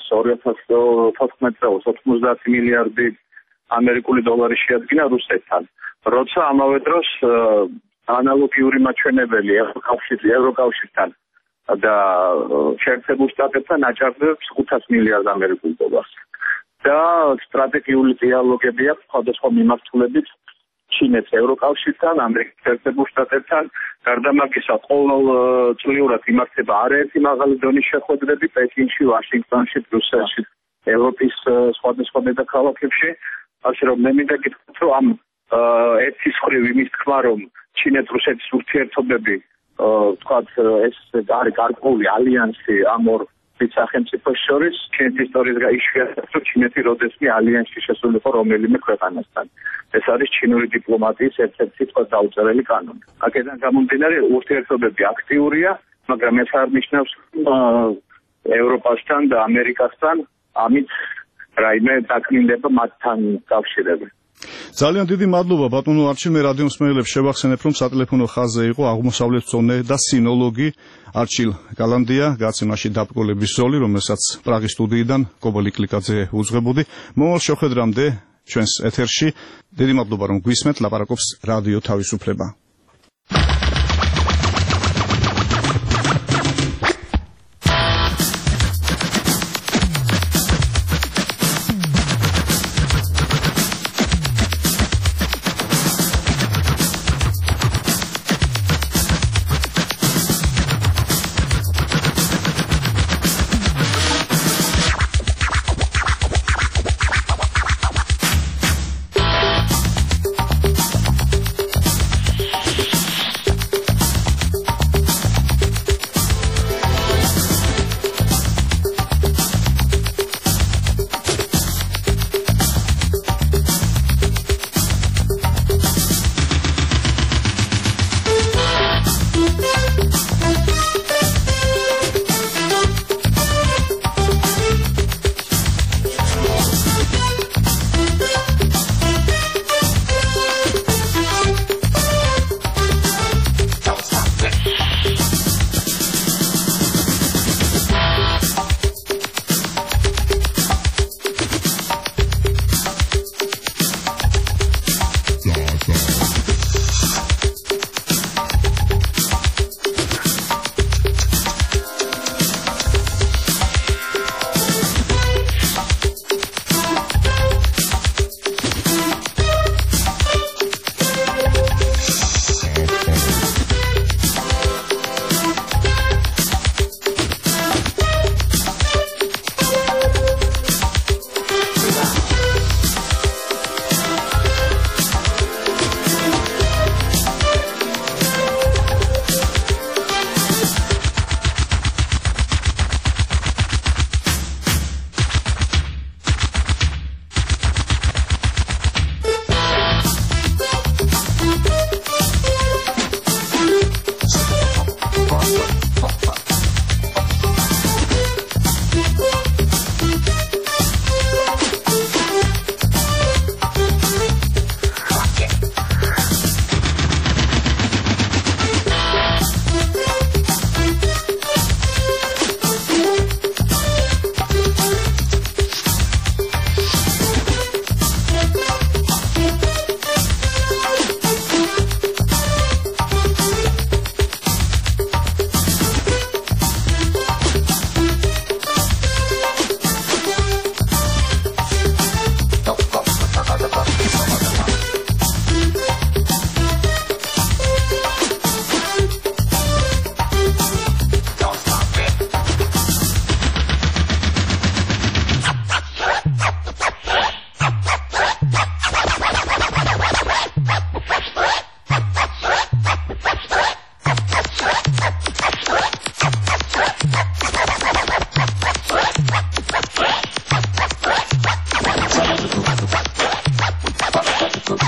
2014 წელს 90 მილიარდი ამერიკული დოლარი შეადგინა რუსეთთან. როცა ამავე დროს ანალოგიური მაჩვენებელი ევროკავშირთან და შეერთებულ შტატებთან აჭარბებს 500 მილიარდ ამერიკულ დოლარს. და სტრატეგიული დიალოგები აქვს სხვადასხვა მიმართულებით ჩინეთს ევროკავშირთან, ამერიკის შეერთებულ შტატებთან. გარდა მაგისა, ყოველწლიურად იმართება არაერთი მაღალი დონის შეხვედრები პეკინში, ვაშინგტონში, ბრიუსელში, ევროპის სხვადასხვა დედაქალაქებში. ასე რომ მე მინდა გითხრათ, რომ ამ ერთის მხრივ იმის თქმა, რომ ჩინეთ-რუსეთის ურთიერთობები, თქვათ, ეს არის გარკვეული ალიანსი ამ ორ სახელმწიფოს შორის, ჩინეთის ისტორიის გაიშვიათებს, რომ ჩინეთი როდესმე ალიანსში შესულიყო რომელიმე ქვეყანასთან. ეს არის ჩინური დიპლომატიის ერთ-ერთი თქვათ დაუწერელი კანონი. აქედან გამომდინარე ურთიერთობები აქტიურია, მაგრამ ეს არ ნიშნავს ევროპასთან და ამერიკასთან ამით რაიმე დაკნინდება მათთან კავშირები. ძალიან დიდი მადლობა ბატონო არჩილ, მე რადიო მსმენელებს შევახსენებ, რომ სატელეფონო ხაზზე იყო აღმოსავლეთმცოდნე და სინოლოგი არჩილ გალანდია, გაცემაში დაბრკოლების ზოლი, რომელსაც პრაღის სტუდიიდან კობოლი კლიკაძე უძღვებოდი. მომავალ შეხვედრამდე ჩვენს ეთერში დიდი მადლობა, რომ გვისმენთ, ლაპარაკობს რადიო თავისუფლება.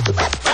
Bye-bye.